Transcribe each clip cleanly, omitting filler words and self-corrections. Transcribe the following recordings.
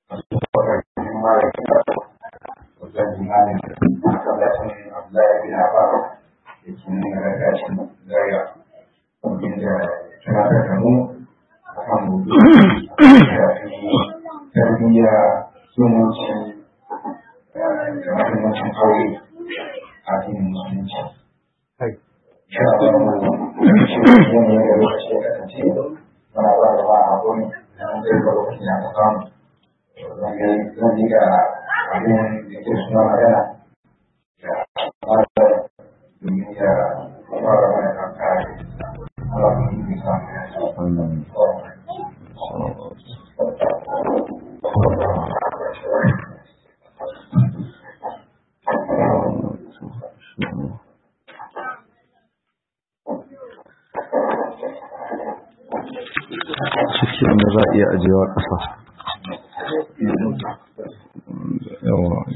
wanda za a iya ajiyewa ƙasa. Yawa.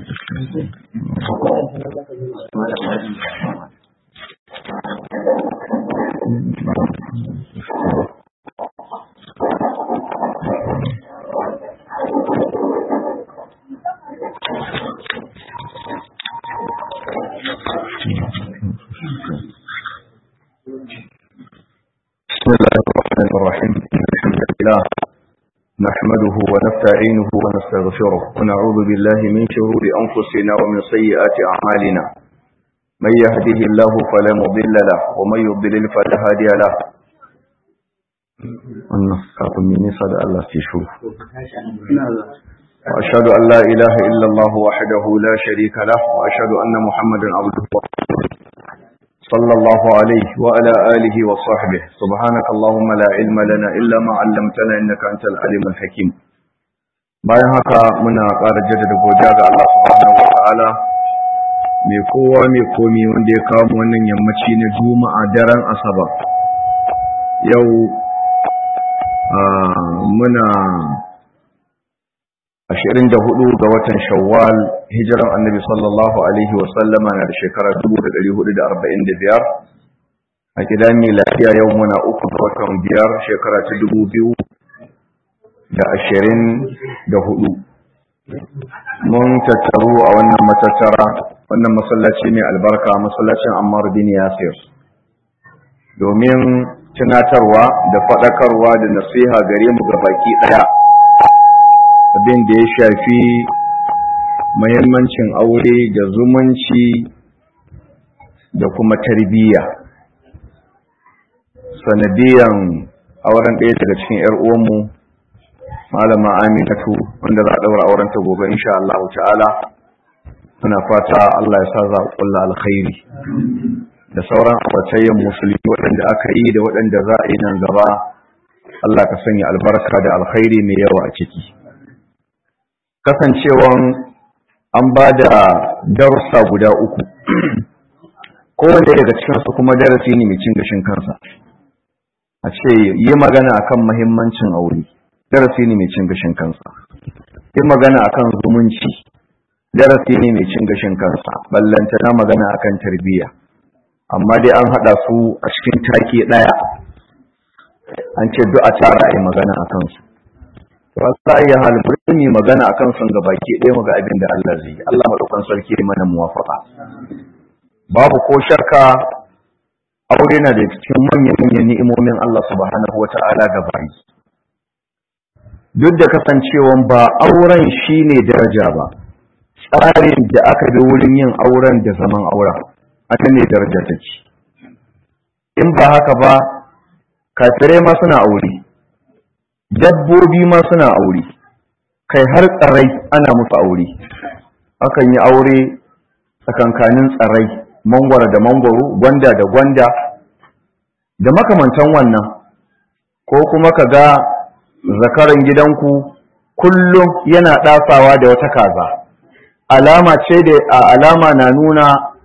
بسم الله الرحمن الرحيم. الحمد لله نحمده ونستعينه ونستغفره ونعوذ بالله من شرور أنفسنا ومن سيئات أعمالنا. من يهده الله فلا مضل له ومن يضلل فلا هادي له. النصر من صدى الله في شوف. وأشهد أن لا إله إلا الله وحده لا شريك له وأشهد أن محمدا عبده ورسوله صلى الله عليه وعلى آله وصحبه. سبحانك اللهم لا علم لنا إلا ما علمتنا إنك أنت العليم الحكيم. bayan haka muna ƙara jaddada godiya ga Allah subhanahu wa ta'ala mai kowa mai komi wanda ya kawo wannan yammaci na Juma'a daren Asabar. Yau muna 24 ga watan Shawwal, hijiran Annabi sallallahu alaihi wa sallama na da shekara 1445. A gidan miladiya yau muna 3 ga watan 5 shekara ta 2024. Mun tattaru a wannan matattara, wannan masallaci mai albarka, masallacin Ammar bin Yasir, domin tunatarwa da faɗakarwa da nasiha gare mu gabaki ɗaya abin da ya shafi muhimmancin aure da zumunci da kuma tarbiyya. Sanadiyan auren ɗaya daga cikin 'yar uwanmu Malama Aminatu, wanda za a ɗaura auren ta gobe insha Allah ta'ala. Muna fata Allah ya sa za a ƙulla alkhairi da sauran abatayyan musulmi waɗanda aka yi da waɗanda za a yi nan gaba. Allah ka sanya albarka da alkhairi mai yawa a ciki. Kasancewan an ba da darussa guda 3, kowanne daga cikinsu kuma darasi ne mai cin gashin kansa. A ce yi magana akan muhimmancin aure, darasi ne mai cin gashin kansa. Yi magana akan zumunci, darasi ne mai cin gashin kansa. Ballantana magana akan tarbiyya, amma dai an haɗa su a cikin take ɗaya, an ce duk a tara a yi magana a kansu. Za a iya halin yi magana a kan sun gabaki ɗaya mu ga abin da Allah zai yi. Allah maɗaukan sarki mana muwafaqa. Babu ko shakka aure na da cikin manyan ni'imomin Allah subhanahu wata'ala ga bayi. Duk da kasancewan ba auren shine daraja ba, tsarin da aka bi wurin yin auren da zaman auren, aka ne daraja take. In ba haka ba, kafirai ma suna aure, dabbobi ma suna aure, kai har tsirrai ana musu aure. Akan yi aure tsakankanin tsirrai, mangwaro da mangwaro, gwanda da gwanda, da makamantan wannan. Ko kuma ka ga zakaran gidanku kullum yana ɗasawa da wata kaza, alama ce da alama na nuna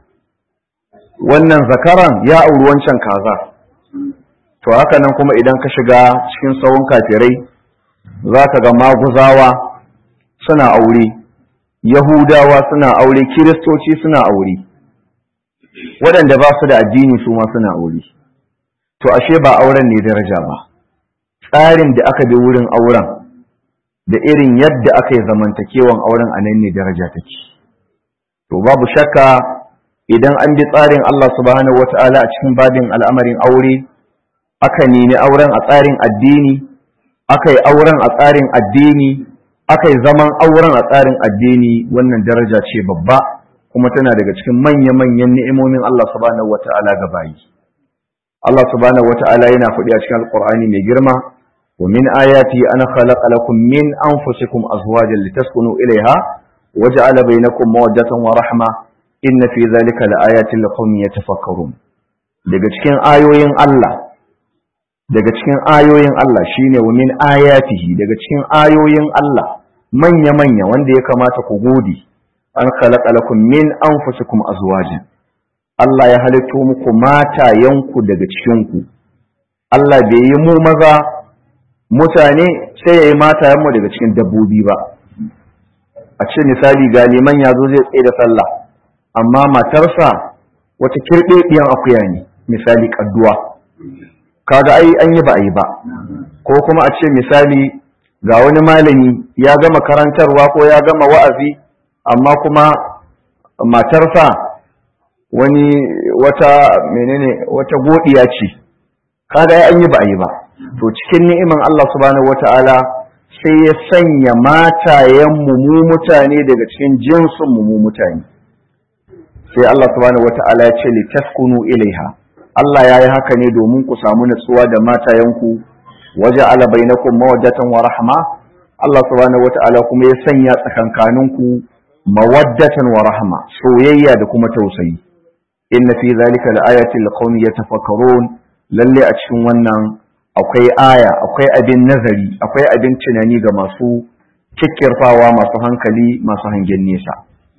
wannan zakaran ya auri wancan kaza. To haka nan kuma idan ka shiga cikin tsawon kafirai, za ka ga maguzawa suna aure, yahudawa suna aure, kiristoci suna aure, waɗanda ba su da addini su ma suna aure. To ashe ba auren ne daraja ba, tsarin da aka bi wurin auren da irin yadda aka yi zamantakewan auren a nan ne daraja take. To babu shakka idan an bi tsarin Allah subhanahu wata'ala a cikin babin al'amarin aure, aka nemi auren a tsarin addini, aka yi auren a tsarin addini, aka yi zaman auren a tsarin addini, wannan daraja ce babba kuma tana daga cikin manya-manyan ni'imomin Allah subhanahu wata'ala ga bayi. Allah subhanahu wata'ala yana faɗi a cikin Alƙur'ani mai girma, wa min ayati an khalaqa lakum min anfusikum azwajan litaskunu ilayha wa ja'ala bainakum mawaddatan wa rahma inna fi dhalika laayatin liqaumin yatafakkarun. Daga cikin ayoyin Allah shine wa min ayatihi, daga cikin ayoyin Allah manya-manya wanda ya kamata ku gode, an khalaqa lakum min anfusikum azwajan. Allah ya halitto muku matayenku daga cikinku. Allah bai yi mu maza mutane sai ya yi matayenmu daga cikin dabbobi ba. A ce misali ga liman ya zo zai tsaye da sallah, amma matarsa wata kirɓeɓiyan akuya ne, misali kadduwa. Kaga ai an yi ba a yi ba. Ko kuma a ce misali ga wani malami ya gama karantarwa ko ya gama wa'azi, amma kuma matarsa wata godiya ce. Kaga ai an yi ba a yi ba. To cikin ni'iman Allah subhanahu wata'ala sai ya sanya matayenmu mu mutane daga cikin jinsin mu mutane. Sai Allah subhanahu wata'ala ya ce litaskunu ilaiha. Allah ya yi haka ne domin ku samu natsuwa da matayenku, waja'ala bainakum mawaddatan wa rahma. Allah subhanahu wata'ala kuma ya sanya tsakankaninku mawaddatan wa rahma, soyayya da kuma tausayi. Inna fi zalika laayatin liqaumin yatafakkarun. Lalle a cikin wannan akwai aya, akwai abin nazari, akwai abin tunani ga masu kikkirfawa, masu hankali, masu hangen nesa.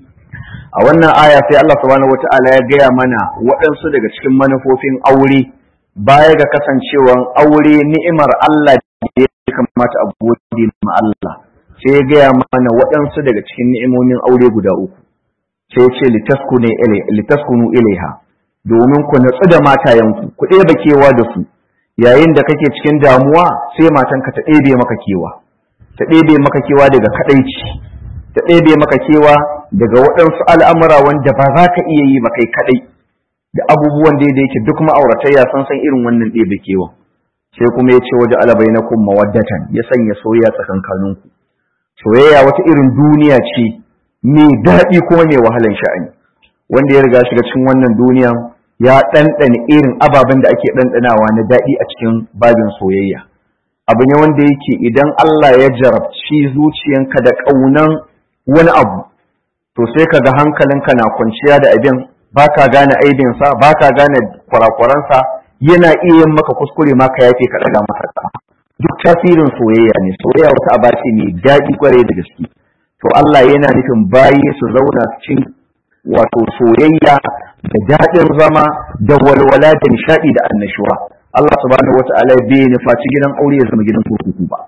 A wannan aya sai Allah subhanahu wata'ala ya gaya mana waɗansu daga cikin manufofin aure, baya ga kasancewan aure ni'imar Allah da ya kamata a gode ma Allah, sai ya gaya mana waɗansu daga cikin ni'imomin aure guda uku. Sai ya ce litaskunu ilaiha, domin ku natsu da matayenku, ku ɗeba kewa da su. Yayin da kake cikin damuwa sai matanka ta ɗebe maka kewa, ta ɗebe maka kewa daga kaɗaici, ta ɗebe maka kewa daga waɗansu al'amura wanda ba za ka iya yi ba kai kaɗai, da abubuwan da yake duk ma'auratayya sun san irin wannan ɗebe kewa. Sai kuma ya ce waje alabai na kun mawaddatan, ya sanya soyayya tsakankaninku. Soyayya wata irin duniya ce mai daɗi kuma mai wahalan sha'ani. Wanda ya riga shiga cikin wannan duniya ya ɗanɗana irin ababen da ake ɗanɗanawa na daɗi a cikin babin soyayya. Abu ne wanda yake idan Allah ya jarabci zuciyanka da ƙaunan wani abu, to sai ka ga hankalinka na kwanciya da abin, ba ka gane aibinsa, ba ka gane kwarakwaransa, yana iya yin maka kuskure ma ka yafe ka ɗaga masa ƙafa. Duk tasirin soyayya ne, soyayya wata aba ce mai daɗi kwarai da gaske. To Allah yana nufin bayi su zauna cikin wato soyayya da daɗin zama da walwala da nishaɗi da annashuwa. Allah subhanahu wata'ala bai nufaci gidan aure ya zama gidan kurkuku ba.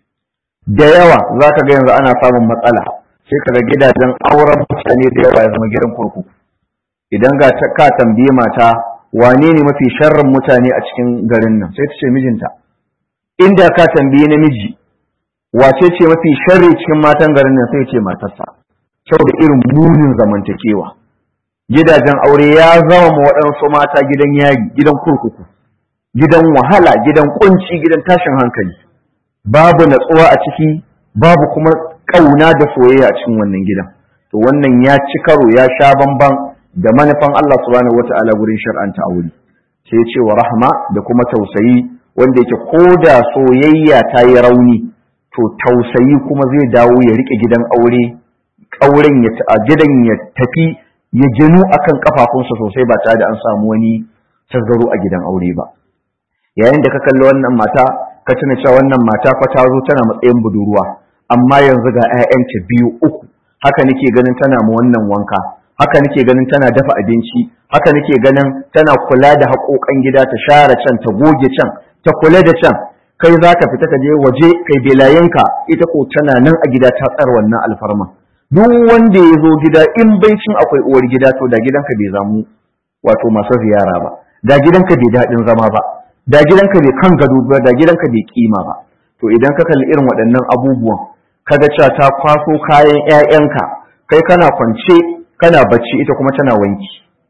Da yawa za ka ga yanzu ana samun matsala, sai ka ga gidajen auren mutane da yawa ya zama gidan kurkuku. Idan ga ka tambaye mata wane ne mafi sharrin mutane a cikin garin nan, sai ta ce mijinta. Inda ka tambaye namiji wace ce mafi sharri cikin matan garin nan, sai ce matarsa. Saboda irin munin zamantakewa. Gidajen aure ya zama ma waɗansu mata gidan yari, gidan kurkuku, gidan wahala, gidan kunci, gidan tashin hankali. Babu natsuwa a ciki, babu kuma ƙauna da soyayya a cikin wannan gidan. To wannan ya ci karo, ya sha bamban da manufan Allah subhanahu wata'ala gurin shar'anta aure. Sai ce wa rahma da kuma tausayi, wanda yake ko da soyayya ta yi rauni, to tausayi kuma zai dawo ya rike gidan aure, auren gidan ya tafi ya ginu akan kafafunsa sosai ba tare da an samu wani tasgaro a gidan aure ba. Yayin da ka kalli wannan mata, ka tuna cewa wannan mata fa ta zo tana matsayin budurwa, amma yanzu ga 'ya'yanta 2-3, haka nake ganin tana mu wannan wanka, haka nake ganin tana dafa abinci, haka nake ganin tana kula da haƙoƙan gida, ta share can, ta goge can, ta kula da can. Kai za ka fita ka je waje kai belayenka, ita ko tana nan a gida ta tsara wannan alfarma. Duk wanda ya zo gida in baicin akwai uwar gida, to da gidanka bai zamu wato masu ziyara ba, da gidanka bai daɗin zama ba, da gidanka bai kan gado ba, da gidanka bai kima ba. To idan ka kalli irin waɗannan abubuwan, kaga cewa ta kwaso kayan ƴaƴanka, kai kana kwance kana bacci ita kuma tana wanki,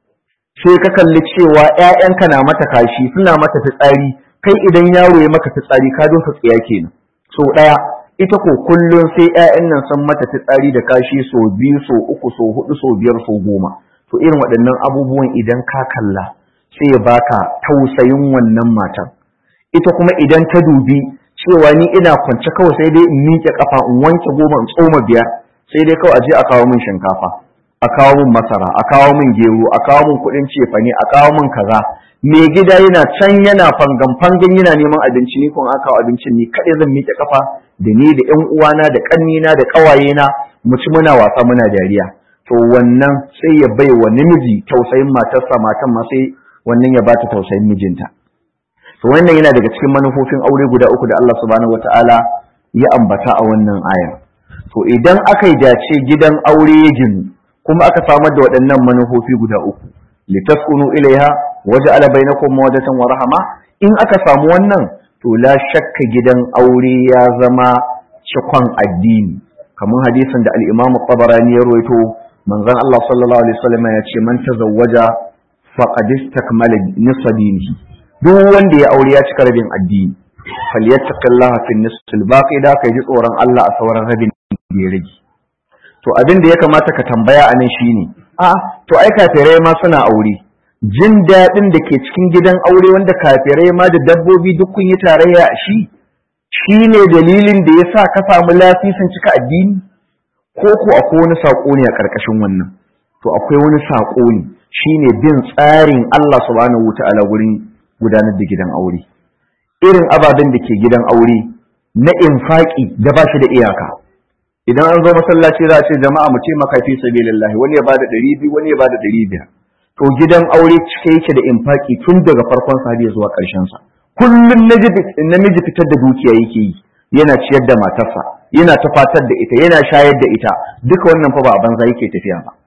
sai ka kalli cewa ƴaƴanka na mata kashi suna mata fitsari, kai idan yaro ya maka fitsari ka dosa tsiya kenan. So ɗaya, ita ko kullum sai ƴaƴan nan sun mata fitsari da kashi so 2 so 3 so 4 so 5 so 10. To irin waɗannan abubuwan idan ka kalla sai ya baka tausayin wannan matan. Ita kuma idan ta dubi cewa ni ina kwance kawai sai dai in miƙe kafa in wanke 10 in tsoma 5, sai dai kawai aje a kawo min shinkafa, a kawo min masara, a kawo min gero, a kawo min kuɗin cefane, a kawo min kaza. Mai gida yana can yana fangan yana neman abinci, ni kun aka kawo abincin ni kaɗai zan miƙe kafa da ni da ƴan uwana da ƙannina da ƙawayena mu ci muna wasa muna dariya. To wannan sai ya bai wa namiji tausayin matarsa, matan ma sai wannan ya bata tausayin mijinta. To wannan yana daga cikin manufofin aure guda 3 da Allah subhanahu wataala ya ambata a wannan aya. To idan aka yi dace gidan aure ya ginu kuma aka samar da waɗannan manufofi guda 3, litaskunu ilaiha waja'ala bainakum mawaddatan wa rahma, in aka samu wannan to la shakka gidan aure ya zama cikon addini. Kamar hadisin da al-Imam Tabarani ya rawaito, manzon Allah sallallahu alaihi wasallam ya ce man tazawwaja faqad istakmala nisfa dinihi, duk wanda ya aure ya cika rabin addini. Falyattaqillaha fi nisfil baqi, da kai ji tsoron Allah a sauran rabin da ya rage. To abin da ya kamata ka tambaya anan shine, to ai kafirai ma suna aure, jin daɗin da ke cikin gidan aure wanda kafirai ma da dabbobi duk kun yi tarayya a shi ne dalilin da ya sa ka samu lafisin cika addini, ko akwai wani saƙo ne a ƙarƙashin wannan? To akwai wani saƙo ne, shi ne bin tsarin Allah subhanahu wata'ala wurin gudanar da gidan aure. Irin ababen da ke gidan aure na infaƙi da ba shi da iyaka. Idan an zo masallaci za a ce jama'a mu taimaka fi sabilillah, wani ya bada 200 wani ya bada 500. To gidan aure cike yake da infaki tun daga farkon sa har zuwa ƙarshen sa. Kullum namiji fitar da dukiya yake yi, yana ciyar da matarsa, yana tafatar da ita, yana shayar da ita, duka wannan fa ba a banza yake tafiya ba.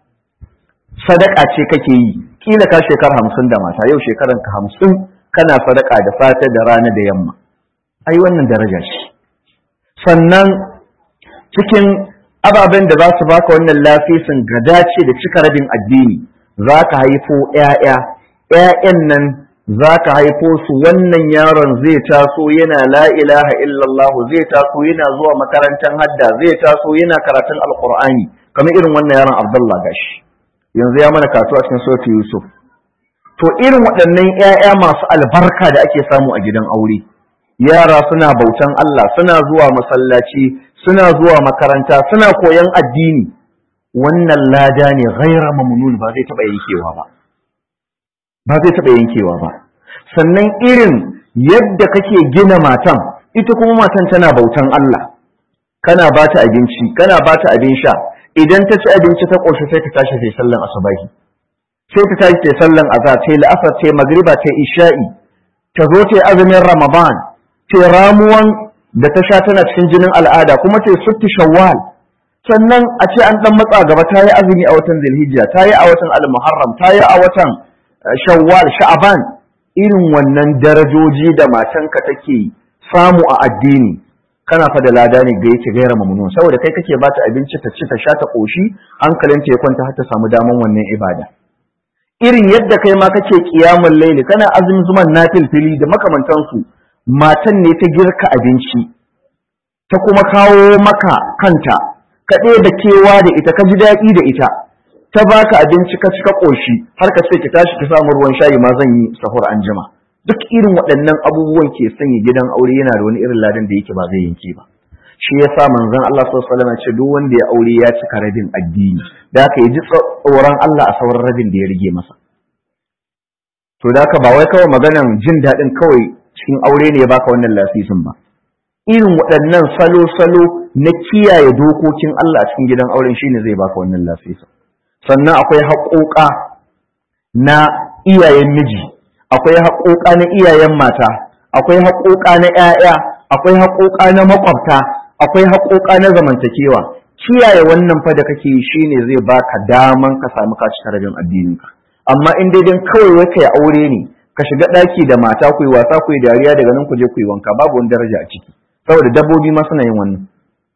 Sadaka ce kake yi, kila ka shekara 50 da mata, yau shekaran ka 50 kana sadaka da safe da rana da yamma. Ai wannan daraja ce. Sannan cikin ababen da za su baka wannan lafisin gada ce da cika rabin addini, za ka haifo ‘ya'yan nan za ka haifo su, wannan yaron zai taso yana la ilaha illallah, zai taso yana zuwa makarantar hadda, zai taso yana karatun alkur'ani, kamar irin wannan yaron Abdullah gashi yanzu ya mana karatu a cikin sautin Yusuf. To irin waɗannan ‘ya'ya masu albarka da ake samu a gidan aure, yara suna bautan Allah, suna zuwa masallaci, suna zuwa makaranta, suna koyon addini, wannan lada ne ghaira mamnun, ba zai taɓa yankewa ba. Sannan irin yadda kake gina matan, ita kuma matan tana bautan Allah, kana ba ta abinci, kana ba ta abin sha, idan ta ci abinci ta ƙoshi sai ta tashi sai sallan asubahi, sai ta tashi sai sallan azhar, sai la'asar, sai magriba, sai isha'i, ta zo ta azumin Ramadan, sai ramuwan da ta sha tana cikin jinin al'ada, kuma sai sutti Shawwal. Sannan a ce an dan matsa gaba ta yi azumi a watan Zulhijja, ta yi a watan Al-Muharram, ta yi a watan Shawwal, Sha'ban. Irin wannan darajoji da matanka take samu a addini, kana fa da lada ne ga yake gaira mamnun, saboda kai kake ba ta abinci ta ci ta sha ta koshi, hankalinta ya kwanta har ta samu daman wannan ibada. Irin yadda kai ma kake qiyamul layli, kana azumin zuman nafilfili da makamantansu, matan ne ta girka abinci, ta kuma kawo maka kanta, ka da kewa da ita, ka ji daɗi da ita, ta baka abinci ka ci ka ƙoshi, har ka ce ki tashi ki samu ruwan shayi ma zan yi sahur an jima. Duk irin waɗannan abubuwan ke sanya gidan aure yana da wani irin ladan da yake ba zai yanke ba. Shi yasa manzon Allah sallallahu alaihi wasallam ce duk wanda ya aure ya cika rabin addini, da haka ya ji tsoron Allah a sauran rabin da ya rige masa. To da haka ba wai kawai maganan jin daɗin kawai cikin aure ne ya baka wannan lasisin ba. Irin waɗannan salo-salo na kiyaye dokokin Allah a cikin gidan auren shine zai baka wannan lafiya. Sannan akwai haƙoƙa na iyayen miji, akwai haƙoƙa na iyayen mata, akwai haƙoƙa na ƴaƴa, akwai haƙoƙa na makwabta, akwai haƙoƙa na zamantakewa. Kiyaye wannan fa da kake yi shine zai baka daman ka samu ka cika rabin addininka. Amma in dai kawai wai kai aure ne, ka shiga ɗaki da mata ku yi wasa ku yi dariya daga nan ku je ku yi wanka, babu wani daraja a ciki. Saboda dabbobi ma suna yin wannan.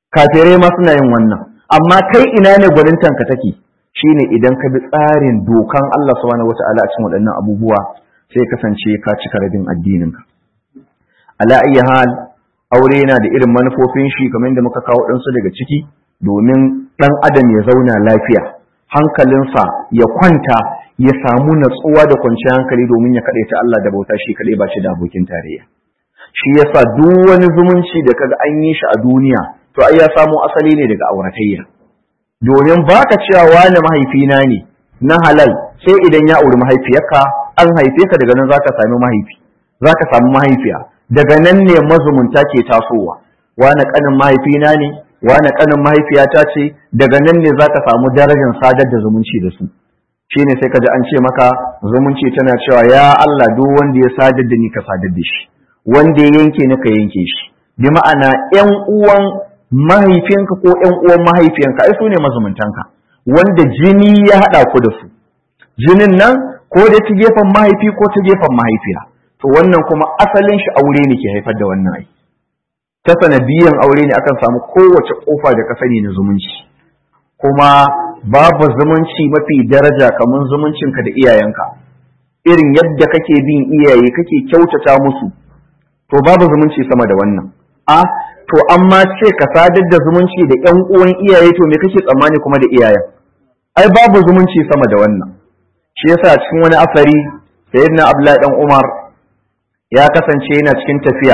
kafirai ma suna yin wannan, amma kai ina ne gwanintanka take? Shine idan ka bi tsarin dokan Allah subhanahu wata'ala a cikin waɗannan abubuwa sai kasance ka cika rabin addininka. Ala ayyi hal, aure yana da irin manufofin shi kamar yadda muka kawo ɗansu daga ciki, domin ɗan adam ya zauna lafiya, hankalinsa ya kwanta, ya samu natsuwa da kwanciyar hankali domin ya kaɗaita Allah da bauta shi kaɗai ba shi da abokin tarayya. Shi yasa duk wani zumunci da kaga an yi shi a duniya to ai ya samo asali ne daga auratayya. Domin baka cewa wani mahaifina ne na halal sai idan ya auri mahaifiyarka, an haife ka daga nan zaka sami mahaifi, zaka samu mahaifiya, daga nan ne mazumunta ke tasowa. Wani kanin mahaifina ne, wani kanin mahaifiyata ce, daga nan ne zaka samu darajar sadar da zumunci da su. Shine sai kaji an ce maka zumunci tana cewa ya Allah duk wanda ya sadar da ni ka sadar da shi, wanda ya yanke ni ka yanke shi. Bi ma'ana ƴan uwan mahaifinka ko ƴan uwan mahaifiyanka ai su ne mazumuntanka, wanda jini ya haɗa ku da su. Jinin nan ko da ta gefen mahaifi ko ta gefen mahaifiya. To wannan kuma asalin shi aure ne ke haifar da wannan ai. Ta sanadiyan aure ne akan samu kowace kofa da ka sani na zumunci. Kuma babu zumunci mafi daraja kamar zumuncinka da iyayenka. Irin yadda kake bin iyaye kake kyautata musu, to babu zumunci sama da wannan. To amma ce ka sadar da zumunci da ƴan uwan iyaye, to me kake tsammani kuma da iyayen? Ai babu zumunci sama da wannan. Shi yasa cikin wani asari sayyidina Abdullahi dan Umar ya kasance yana cikin tafiya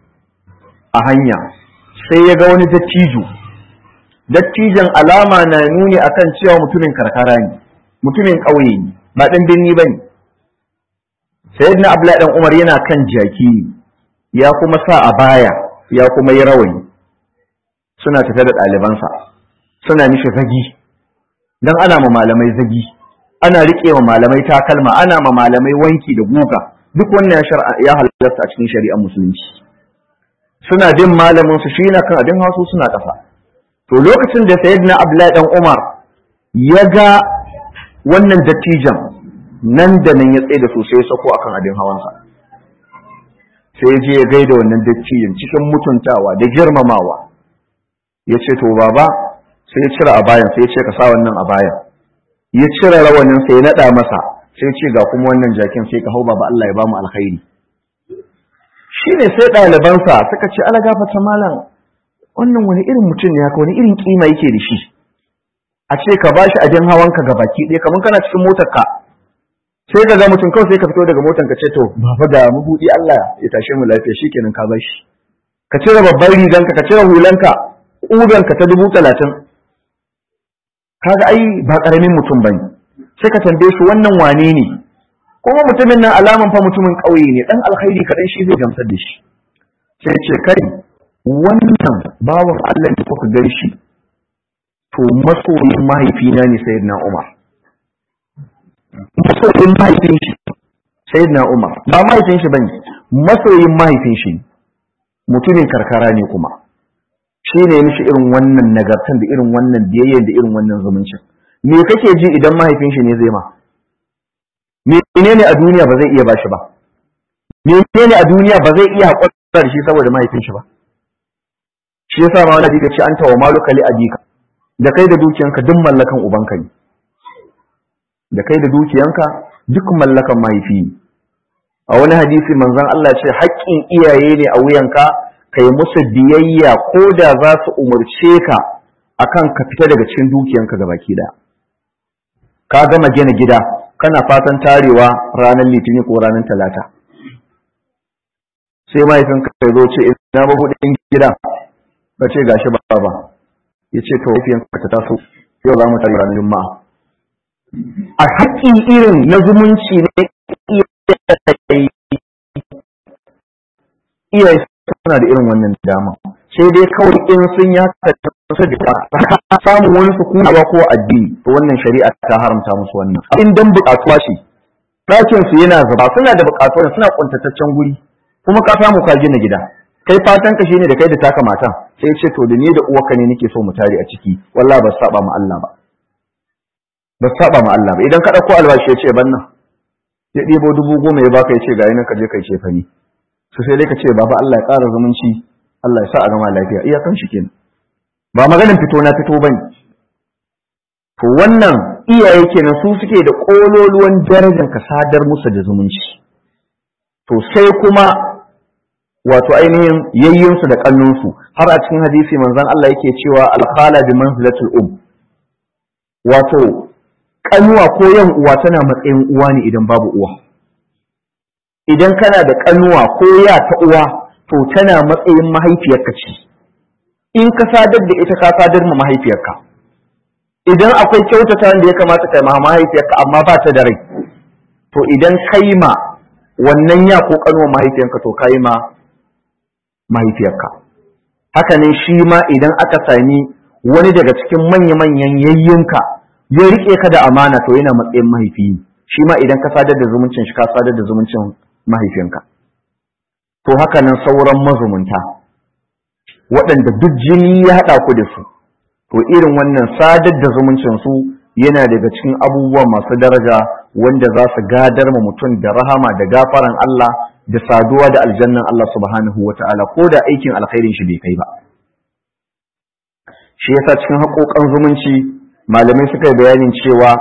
a hanya, sai ya ga wani dattijo. Dattijan alama na nuni akan cewa mutumin karkara ne, mutumin ƙauye ne, ba ɗan birni bane. Sayyidina Abdullahi dan Umar yana kan jaki, ya kuma sa a baya, ya kuma yi rawani. Suna tafe da ɗalibansa, suna mishi zagi, don ana ma malamai zagi, ana riƙe ma malamai takalma, ana ma malamai wanki da guga, duk wannan ya halarta a cikin shari'ar musulunci. Suna bin malamin su shi na kan abin hasu suna ƙasa. To lokacin da sayyidina Abdullahi dan Umar ya ga wannan dattijan, nan da nan ya tsaye da su sai ya sako akan abin hawansa. Sai je ya gaida wannan dattijan cikin mutuntawa da girmamawa. Ya ce to baba, sai ya cire abayan, sai ya ce ka sa wannan abayan. Ya cire rawanin sai ya naɗa masa, sai ya ce ga kuma wannan jakin sai ka hau baba, Allah ya bamu alkhairi. Shine sai ɗalibansa suka ce ala gafata malam, wannan wani irin mutum ne haka, wani irin kima yake da shi. A ce ka bashi abin hawanka ga baki ɗaya kamar kana cikin motarka. Sai ka ga mutum kawai sai ka fito daga motar ka ce to baba ga mabudi Allah ya tashe mu lafiya, shikenan ka bashi. Ka cire babban riganka, ka cire hulanka, ƙuganka ta 30,000. Kaga ai ba ƙaramin mutum bane. Sai ka tambaye shi wannan wane ne? Kuma mutumin nan alaman fa mutumin ƙauye ne, dan alkhairi kaɗan shi zai gamsar da shi. Sai ce kai wannan bawan Allah da kuka gan shi, to masoyin mahaifina ne sayyidina Umar. Masoyin mahaifin shi sayyidina Umar, ba mahaifin shi bane, masoyin mahaifin shi, mutumin karkara ne kuma. Shi ne mishi irin wannan nagartan da irin wannan biyayya da irin wannan zumuncin. Me kake ji idan mahaifin shi ne zai ma? Menene a duniya ba zai iya bashi ba? Menene a duniya ba zai iya haƙura da shi saboda mahaifin shi ba? Shi yasa ma wani hadisi ce anta wa maluka li abika, da kai da dukiyanka duk mallakan ubanka ne. Da kai da dukiyanka duk mallakan mahaifi ne. A wani hadisi manzon Allah ce haƙƙin iyaye ne a wuyanka, kai musu biyayya ko da za su umarce ka akan ka fita daga cikin dukiyanka gabaki ɗaya. Ka gama gina gida, kana fatan tarewa ranar Litinin ko ranar Talata. Sai mahaifinka ya zo ce ina mabuɗin gida, ka ce gashi baba, ya ce to mahaifiyanka ta taso, yau za mu tare ranar Juma'a. A haƙƙin irin na zumunci ne iyaye suna da irin wannan dama, sai dai kawai in sun yi haka ta samu wani sukuna ko addini, to wannan shari'a ta haramta musu wannan. In dan buƙatuwa ce, ɗakin su yana zuba, suna da buƙatuwa, suna kuntataccen guri, kuma ka samu ka gina gida. Kai fatan ka shine da kai da taka matan, sai ce to da ni da uwarka ne nake so mu tare a ciki, wallahi ba saba ma Allah ba. Ba saba ma Allah ba. Idan ka ɗauko albashi ya ce ban nan, ya ɗebo 10,000 ya baka ya ce ga nan ka je kai ce fani. Su sai dai ka ce baba Allah ya ƙara zumunci, Allah ya sa a gama lafiya, iyakan shi kenan. ba maganin fito na fito bane. To wannan iyaye kenan su suke da kololuwan darajar ka sadar musu da zumunci. To sai kuma wato ainihin yayyinsu da kannunsu, har a cikin hadisi manzon Allah yake cewa al-khala bi manzilatul wato kanuwa ko yan uwa tana matsayin uwa ne idan babu uwa. Idan kana da kanuwa ko ya ta uwa to tana matsayin mahaifiyarka ce. In ka sadar da ita ka sadar ma mahaifiyarka. Idan akwai kyautata da ya kamata kai ma mahaifiyarka amma ba ta da rai, to idan kai ma wannan ya ko kanuwa mahaifiyarka to kai ma mahaifiyarka. Haka ne shi ma idan aka sami wani daga cikin manya-manyan yayyinka ya rike ka da amana to yana matsayin mahaifi. Shi ma idan ka sadar da zumuncin shi ka sadar da zumuncin mahaifinka. To haka nan sauran mazumunta waɗanda duk jini ya haɗa ku da su, to irin wannan sadar da zumuncin su yana daga cikin abubuwa masu daraja wanda za su gadar ma mutum da rahama da gafaran Allah da saduwa da aljannan Allah subhanahu wata'ala ko da aikin alkhairin shi bai kai ba. Shi yasa cikin haƙoƙan zumunci malamai suka yi bayanin cewa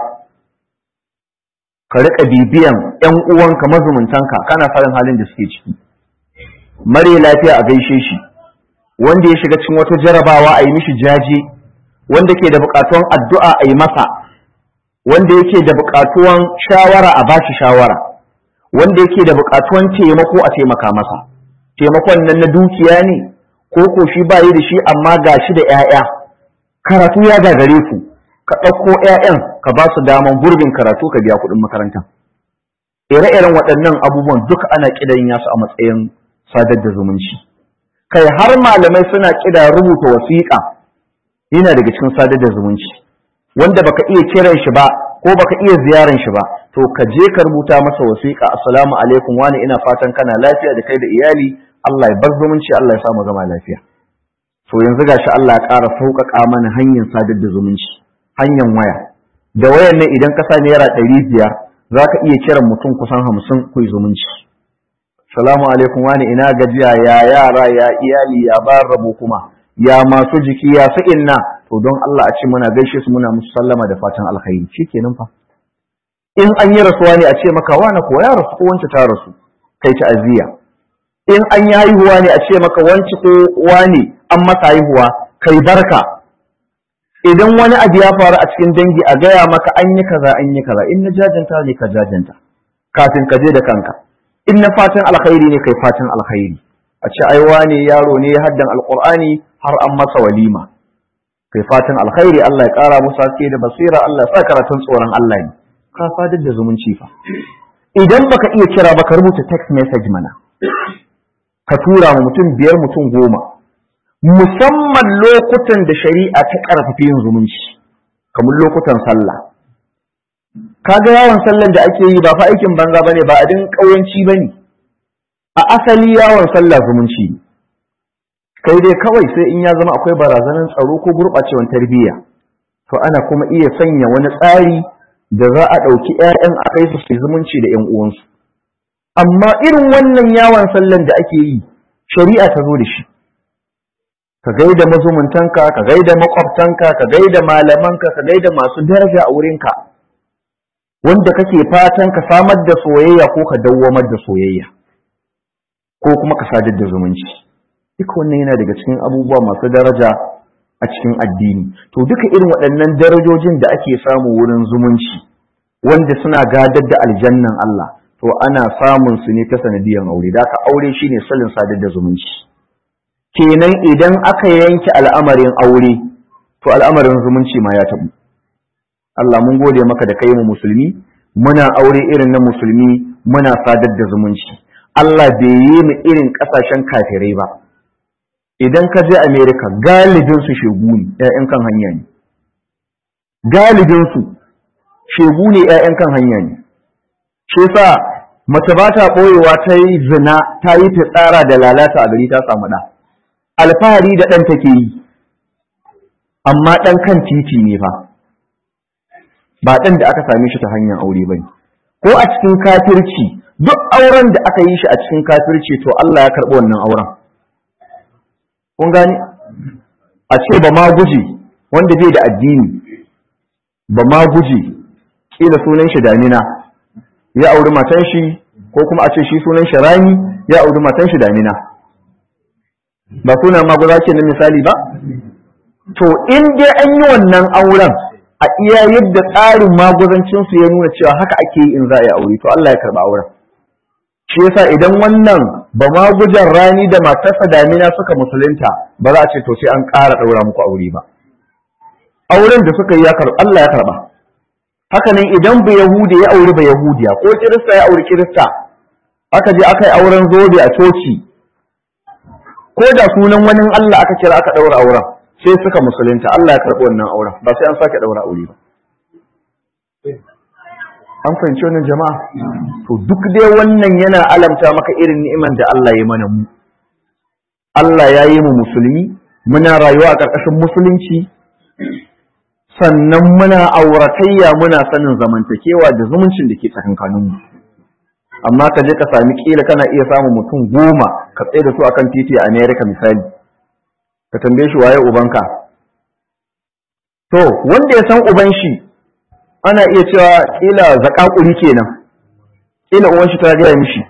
ka riƙa bibiyan ƴan uwanka mazumuntanka kana sanin halin da suke ciki. Mare lafiya a gaishe shi, wanda ya shiga cikin wata jarabawa a yi mishi jaje, wanda ke da buƙatuwan addu'a a yi masa, wanda yake da buƙatuwan shawara a bashi shawara, wanda yake da buƙatuwan taimako a taimaka masa. Taimakon nan na dukiya ne ko ko shi ba yi da shi amma ga shi da 'ya'ya, karatu ya gagare ku, ka ɗauko 'ya'yan ka ba su daman gurbin karatu ka biya kuɗin makaranta. Ire-iren waɗannan abubuwan duka ana ƙidan yasu a matsayin sadar da zumunci. Kai har malamai suna ƙida rubuta wasiƙa yana daga cikin sadar da zumunci, wanda baka iya kiran shi ba ko baka iya ziyaran shi ba, to ka je ka rubuta masa wasiƙa, assalamu alaikum wani, ina fatan kana lafiya da kai da iyali, Allah ya bar zumunci, Allah ya sa mu gama lafiya. To yanzu gashi Allah ya ƙara sauƙaƙa mana hanyar sadar da zumunci, hanyar waya. Da wayan nan idan ka sa naira 500 za ka iya kiran mutum kusan 50 ku yi zumunci. Salamu alaikum wani, ina gajiya, ya yara, ya iyali, ya bar rabo kuma, ya masu jiki, ya su inna, to don Allah a ce muna gaishe su muna musu sallama da fatan alkhairi. Shikenan fa. In an yi rasuwa ne a ce maka wani ko ya rasu ko wance ta rasu, kai ta'aziyya. In an yi haihuwa ne a ce maka wance ko wani an masa haihuwa, kai barka. Idan wani abu ya faru a cikin dangi a gaya maka an yi kaza an yi kaza, in na jajanta ne ka jajanta kafin ka je da kanka. In na fatan alkhairi ne kai fatan alkhairi. A ce ai wane yaro ne ya haddan alqur'ani har an masa walima, kai fatan alkhairi, Allah ya kara musu haske da basira, Allah ya sa karatun tsoron Allah ne. Ka sadar da zumunci fa. Idan baka iya kira ba ka rubuta text message mana, ka tura wa mutum 5 mutum 10, musamman lokutan da shari'a ta karfafa yin zumunci, kamar lokutan sallah. Kaga yawon sallan da ake yi ba fa aikin banza bane, ba adin kauyanci bane. A asali yawon sallah zumunci. Kai dai kawai sai in ya zama akwai barazanar tsaro ko gurɓacewar tarbiyya, to ana kuma iya sanya wani tsari da za a ɗauki 'ya'yan a kai su zumunci da 'yan uwansu. Amma irin wannan yawon sallan da ake yi, shari'a ta zo da shi. Ka gaida mazumuntanka, ka gaida makwabtanka, ka gaida malamanka, ka gaida masu daraja a wurinka, wanda kake fatan ka samar da soyayya ko ka dawwamar da soyayya, ko kuma ka sadar da zumunci. Duka wannan yana daga cikin abubuwa masu daraja a cikin addini. To duka irin waɗannan darajojin da ake samu wurin zumunci, wanda suna gadar da aljannan Allah, to ana samun su ne ta sanadiyan aure. Da aka aure shine salin sadar da zumunci. Kenan idan aka yanke al'amarin aure, to al'amarin zumunci ma ya tabu. Allah mun gode maka da kai mu musulmi, muna aure irin na musulmi, muna sadar da zumunci. Allah bai yi mu irin ƙasashen kafirai ba. Idan ka je America, galibinsu shegu ne, ‘ya'yan kan hanya ne. Galibinsu shegu ne, ‘ya'yan kan hanya ne. Shi sa mace ba ta ɓoyewa ta yi zina, ta yi fitsara da lalata a gari ta samu ɗa. Alfahari da ɗan take yi, amma ɗan kan titi ne fa. Ba ɗan da aka same shi ta hanyar aure ba ne. Ko a cikin kafirci, duk auren da aka yi shi a cikin kafirci to Allah ya karɓi wannan auren. Kun gani? a ce ba ma guji wanda bai da addini, ba ma guji kila sunan shi damina ya auri matan shi, ko kuma a ce shi sunan shi rani ya auri matan shi damina, ba sunan maguza ke na misali ba. To in dai an yi wannan auren a iya yadda tsarin maguzancinsu ya nuna cewa haka ake yi in za a yi aure, to Allah ya karɓa auren. Shi yasa idan wannan ba magujan rani da matarsa damina suka musulunta, ba za a ce to sai an ƙara ɗaura muku aure ba. Auren da suka yi Allah ya karɓa. Haka nan idan ba Yahudi ya auri ba Yahudiya, ko Kirista ya auri Kirista, aka je aka yi auren zobe a coci, ko da sunan wani Allah aka kira aka ɗaura auren, sai suka musulunta, Allah ya karɓi wannan auren, ba sai an sake ɗaura aure ba. An fahimci wannan jama'a? To duk dai wannan yana alamta maka irin ni'iman da Allah ya mana mu. Allah ya yi mu musulmi, muna rayuwa a ƙarƙashin musulunci, sannan muna auratayya, muna sanin zamantakewa da zumuncin da ke tsakankanin mu. Amma ka je ka sami kila kana iya samun mutum 10 ka tsaye da su akan titi a America misali. Ka tambaye shi waye ubanka. To wanda ya san uban shi ana iya cewa kila zakakuri kenan, kila uwan shi ta gaya mishi.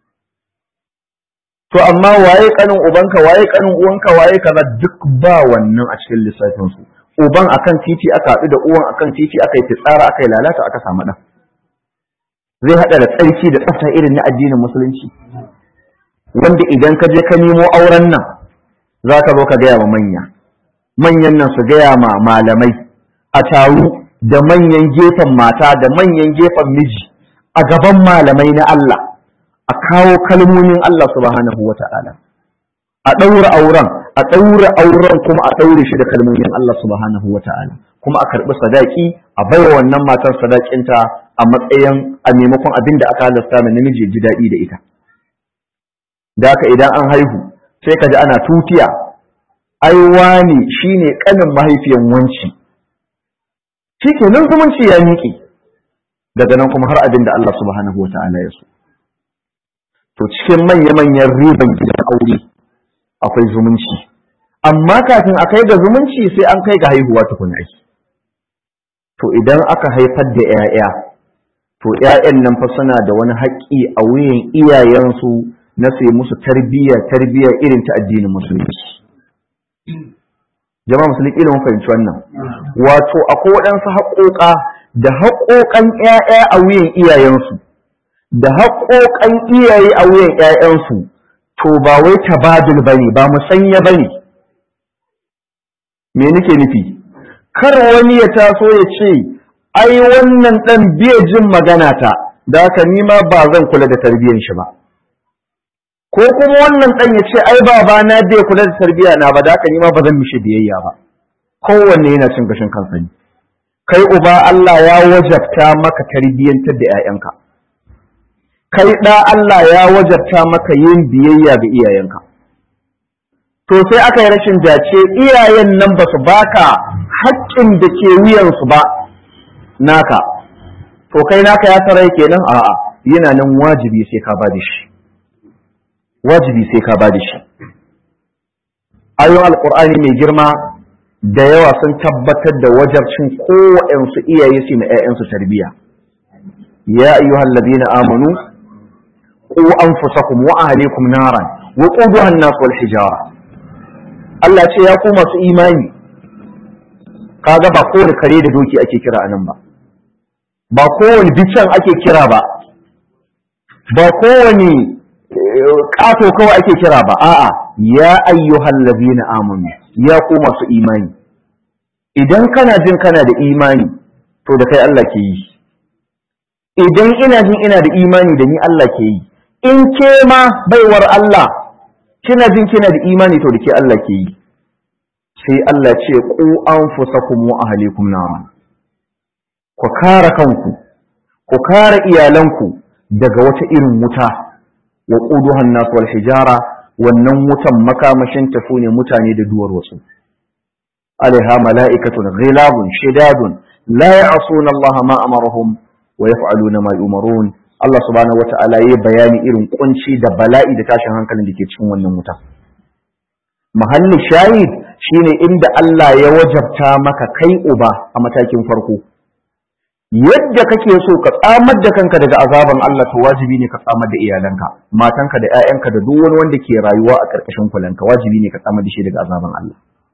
To amma waye kanin ubanka, waye kanin uwanka, waye kaza, duk ba wannan a cikin lissafin su. Uban akan titi aka haɗu da uwan akan titi aka yi fitsara aka yi lalata aka samu ɗan. Zai haɗa da tsarki da tsafta irin na addinin musulunci, wanda idan ka je ka nemo auren nan za ka zo ka gaya ma manyan nan su gaya ma malamai, a taru da manyan gefen mata da manyan gefen miji a gaban malamai na Allah, a kawo kalmomin Allah subhanahu wa ta'ala, a ɗaura auren kuma a ɗaure shi da kalmomin Allah subhanahu wa ta'ala, kuma a karɓi sadaki a baiwa wannan matar sadakinta a matsayin a maimakon abin da aka halasta mai namiji ji daɗi da ita. Da haka idan an haihu sai ka ji ana tutiya, ai wani shine kanin mahaifiyan wanci, shi ke nan zumunci ya miƙe, daga nan kuma har abin da Allah subhanahu wa ta'ala ya so. To cikin manya-manyan riban gidan aure akwai zumunci, amma kafin a kai ga zumunci sai an kai ga haihuwa tukun ai. To idan aka haifar da 'ya'ya, to 'ya'yan nan fa suna da wani haƙƙi a wuyan iyayensu na sai musu tarbiyya irin ta addinin musulunci. Jama'a musulmi ilimin fahimci wannan. Wato akwai waɗansu haƙoƙa da haƙoƙan 'ya'ya a wuyan iyayensu, da haƙoƙan iyaye a wuyan 'ya'yansu, to ba wai tabadul bane, ba musanya bane. Me nake nufi? Kar wani ya taso ya ce ai wannan dan bai jin magana ta, da haka ni ma ba zan kula da tarbiyyar shi ba. Ko kuma wannan dan ya ce ai baba na bai kula da tarbiyya na ba, da haka ni ma ba zan mishi biyayya ba. Kowanne yana cin gashin kansa ne. Kai uba Allah ya wajabta maka tarbiyyantar da 'ya'yanka. Kai da Allah ya wajabta maka yin biyayya ga iyayenka. To sai aka yi rashin dace, iyayen nan ba su baka haƙƙin da ke wuyansu ba naka. To kai naka ya sarai kenan? A'a, yana nan wajibi sai ka bada shi. Wajibi sai ka bada shi. Ayoyin Alƙur'ani mai girma da yawa sun tabbatar da wajabcin kowaɗansu iyaye su na 'ya'yansu tarbiyya. Ya ayyuhal ladina amanu qu anfusakum wa ahlikum naran wa quduha an-nas wal hijara. Allah ce ya ku masu imani, kaga ba kowane kare da doki ake kira anan ba, ba kowane bicen ake kira ba, ba kowane ƙato kawai ake kira ba, a'a, ya ayyuhal ladina amanu, ya ku masu imani. Idan kana jin kana da imani, to da kai Allah ke yi. Idan ina jin ina da imani da ni Allah ke yi. In ke ma baiwar Allah kina jin kina da imani, to da ke Allah ke yi. Sai Allah ce ku anfusakum wa ahlikum naran. Ku kare kanku, ku kare iyalanku daga wata irin wuta, wa quduha an-nas wal hijara, wannan wutan makamashin ta sune mutane da duwar wasu. Alaiha mala'ikatun ghilabun shidadun la ya'suna Allah ma amarahum wa yaf'aluna ma yu'marun. Allah subhanahu wata'ala yayi bayani irin kunci da bala'i da tashin hankalin da ke cikin wannan wuta. Mahalli shahid shine inda Allah ya wajabta maka kai uba a matakin farko yadda kake so ka tsamar da kanka daga azaban Allah to wajibi ne ka tsamar da iyalanka, matanka da ƴaƴanka da duk wani wanda ke rayuwa a ƙarƙashin kulanka, wajibi ne ka tsamar da shi daga azaban Allah.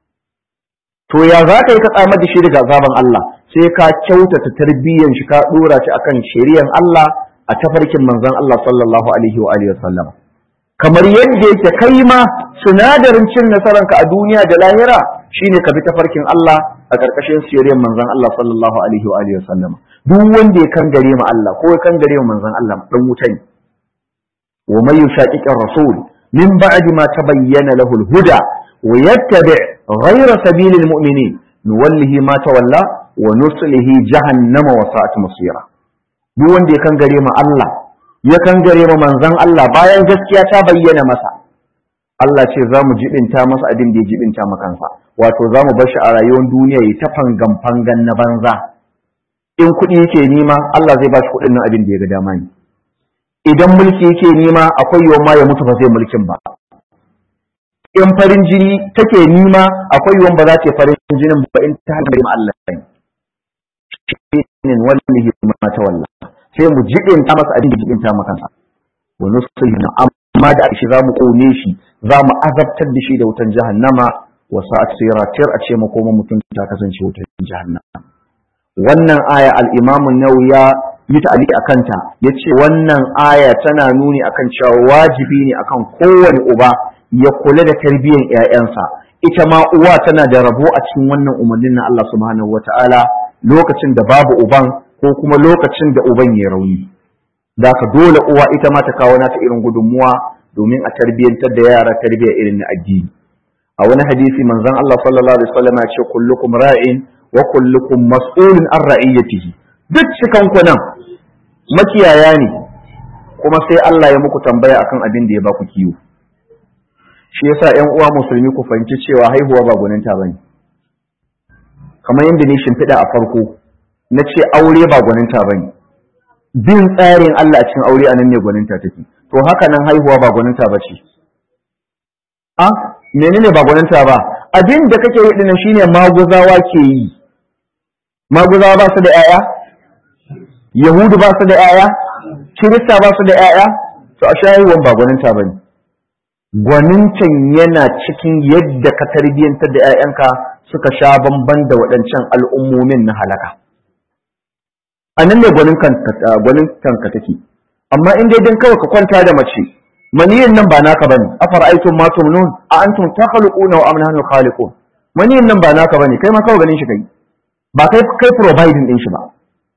To ya za ka yi ka tsamar da shi daga azaban Allah? Sai ka kyautata tarbiyyan shi, ka dora shi akan shari'an Allah a tafarkin manzon Allah sallallahu alaihi wa alihi wasallam. Kamar yadda yake kai ma sinadarin cin nasaranka a duniya da lahira shine ka bi tafarkin Allah a ƙarƙashin shari'an manzon Allah sallallahu alaihi wa alihi wasallam. Duk wanda ya kangare ma Allah ko ya kangare ma manzon Allah dan wuta ne. Wa may yushaqiqir rasul min ba'di ma tabayyana lahu al-huda wa yattabi' ghayra sabilil mu'minin nuwallihi ma tawalla wa nuslihi jahannama wa sa'at masira. Duk wanda ya kangare ma Allah ya kangare ma manzon Allah bayan gaskiya ta bayyana masa, Allah ce za mu jibinta masa abin da ya jibinta makansa, wato za mu bar shi a rayuwar duniya ya ta fangan na banza. In kuɗi yake nima Allah zai ba shi kuɗin nan abin da ya ga dama ne. Idan mulki yake nima akwai yawan ma ya mutu ba zai mulkin ba. In farin jini take nima akwai yawan ba za ta farin jinin ba in ta hanyar ma Allah ne. Shinin wallahi ma ta walla. Sai mu jibinta masa abin da jibinta makansa. Wa nuslihi amma da shi za mu ƙone shi, za mu azabtar da shi da wutan jahannama wa sa'at siratir a ce makoma mutum ta kasance wutan jahannama. Wannan aya al-Imam an-Nawawi ya yi ta'aliki akan ta, yace wannan aya tana nuni akan cewa wajibi ne akan kowane uba ya kula da tarbiyyar ƴaƴansa. Ita ma uwa tana da rabo a cikin wannan umarnin na Allah subhanahu wata'ala lokacin da babu uban ko kuma lokacin da uban ya rauni. Da ka dole uwa ita ma ta kawo nata irin gudunmuwa domin a tarbiyyantar da yara tarbiyya irin na addini. A wani hadisi manzon Allah sallallahu alaihi wasallam ya ce kullukum ra'in wa kullukum mas'ulun an ra'iyatihi. Duk cikan ku nan makiyaya ne, kuma sai Allah ya muku tambaya akan abin da ya baku kiwo. Shi yasa ƴan uwa musulmi ku fahimci cewa haihuwa ba gwaninta bane. Kamar yadda ne shimfiɗa a farko na ce aure ba gwaninta bane. Bin tsarin Allah a cikin aure anan ne gwaninta take. To haka nan haihuwa ba gwaninta ba ce. A menene ba gwaninta ba? Abin da kake yi dinnan shine maguzawa ke yi. Maguzawa ba su da ƴaƴa? Yahudu ba su da ƴaƴa? Kirista ba su da ƴaƴa? To a haihuwan ba gwaninta bane. Gwanintan yana cikin yadda ka tarbiyyantar da ƴaƴanka suka sha bamban da waɗancan al'ummomin na halaka. A nan ne gwanin kanka take. Amma in dai dan kawai ka kwanta da mace, maniyin nan ba naka bane. Afara'aytum ma tumnun a antum takhluquna wa am nahnu khaliqun. Maniyin nan ba naka bane, kai ma kawai ganin shi kai. Ba kai providing din shi ba.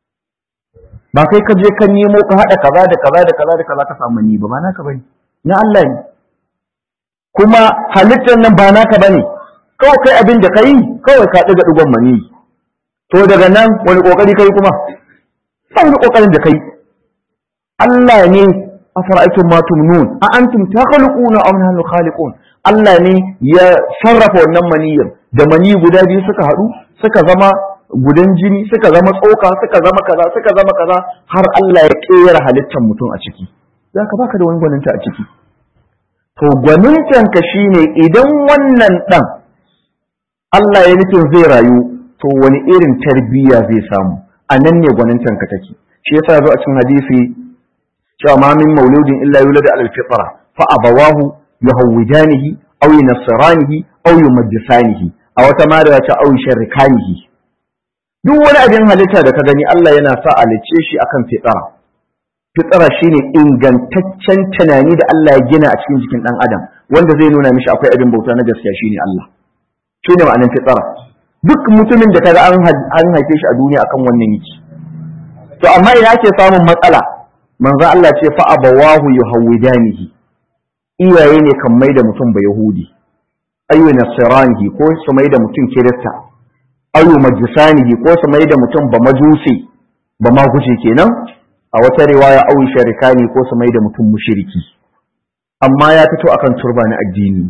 Ba kai ka je ka nemo ka hada kaza da kaza da kaza da kaza ka samu mani ba naka bane. Na Allah ne. Kuma halittar nan ba naka bane. Kawai kai abin da kai, kawai ka diga digon mani. To daga nan wani kokari kai kuma? Sai wani kokarin da kai. Allah ne afara'aytum ma tumnun a antum takhluquna am nahnu khaliqun. Allah ne ya sarrafa wannan maniyyar da mani guda biyu suka haɗu suka zama gudan jini suka zama tsoka suka zama kaza har Allah ya kera halittar mutum a ciki. Zaka baka da wani gwaninta a ciki. To gwanintan ka shine idan wannan dan Allah ya nufin zai rayu to wani irin tarbiyya zai samu. A nan ne gwanintan ka take. Shi yasa zo a cikin hadisi cewa ma min mauludin illa yuladu ala alfitra fa abawahu yuhawidanihi aw yunsiranihi aw yumajjisanihi a wata ma da ta aw sharikanihi. Duk wani abin halitta da ka gani Allah yana sa alice shi akan fitra. Fitra shine ingantaccen tunani da Allah ya gina a cikin jikin dan adam wanda zai nuna mishi akwai abin bauta na gaskiya shine Allah. Shine ma'anar fitra. Duk mutumin da kaga an haife shi a duniya akan wannan yake. To amma ina ake samun matsala? Manzo Allah ce fa abawahu yuhawidanihi. Iyaye ne kan mai da mutum ba Yahudi. Ayu nasranihi ko su mai da mutum Kirista. Ayu majusanihi ko su mai da mutum ba majusi, ba ma guje kenan. A wata riwaya ayu sharikani ko su mai da mutum mushriki. Amma ya fito akan turba na addini.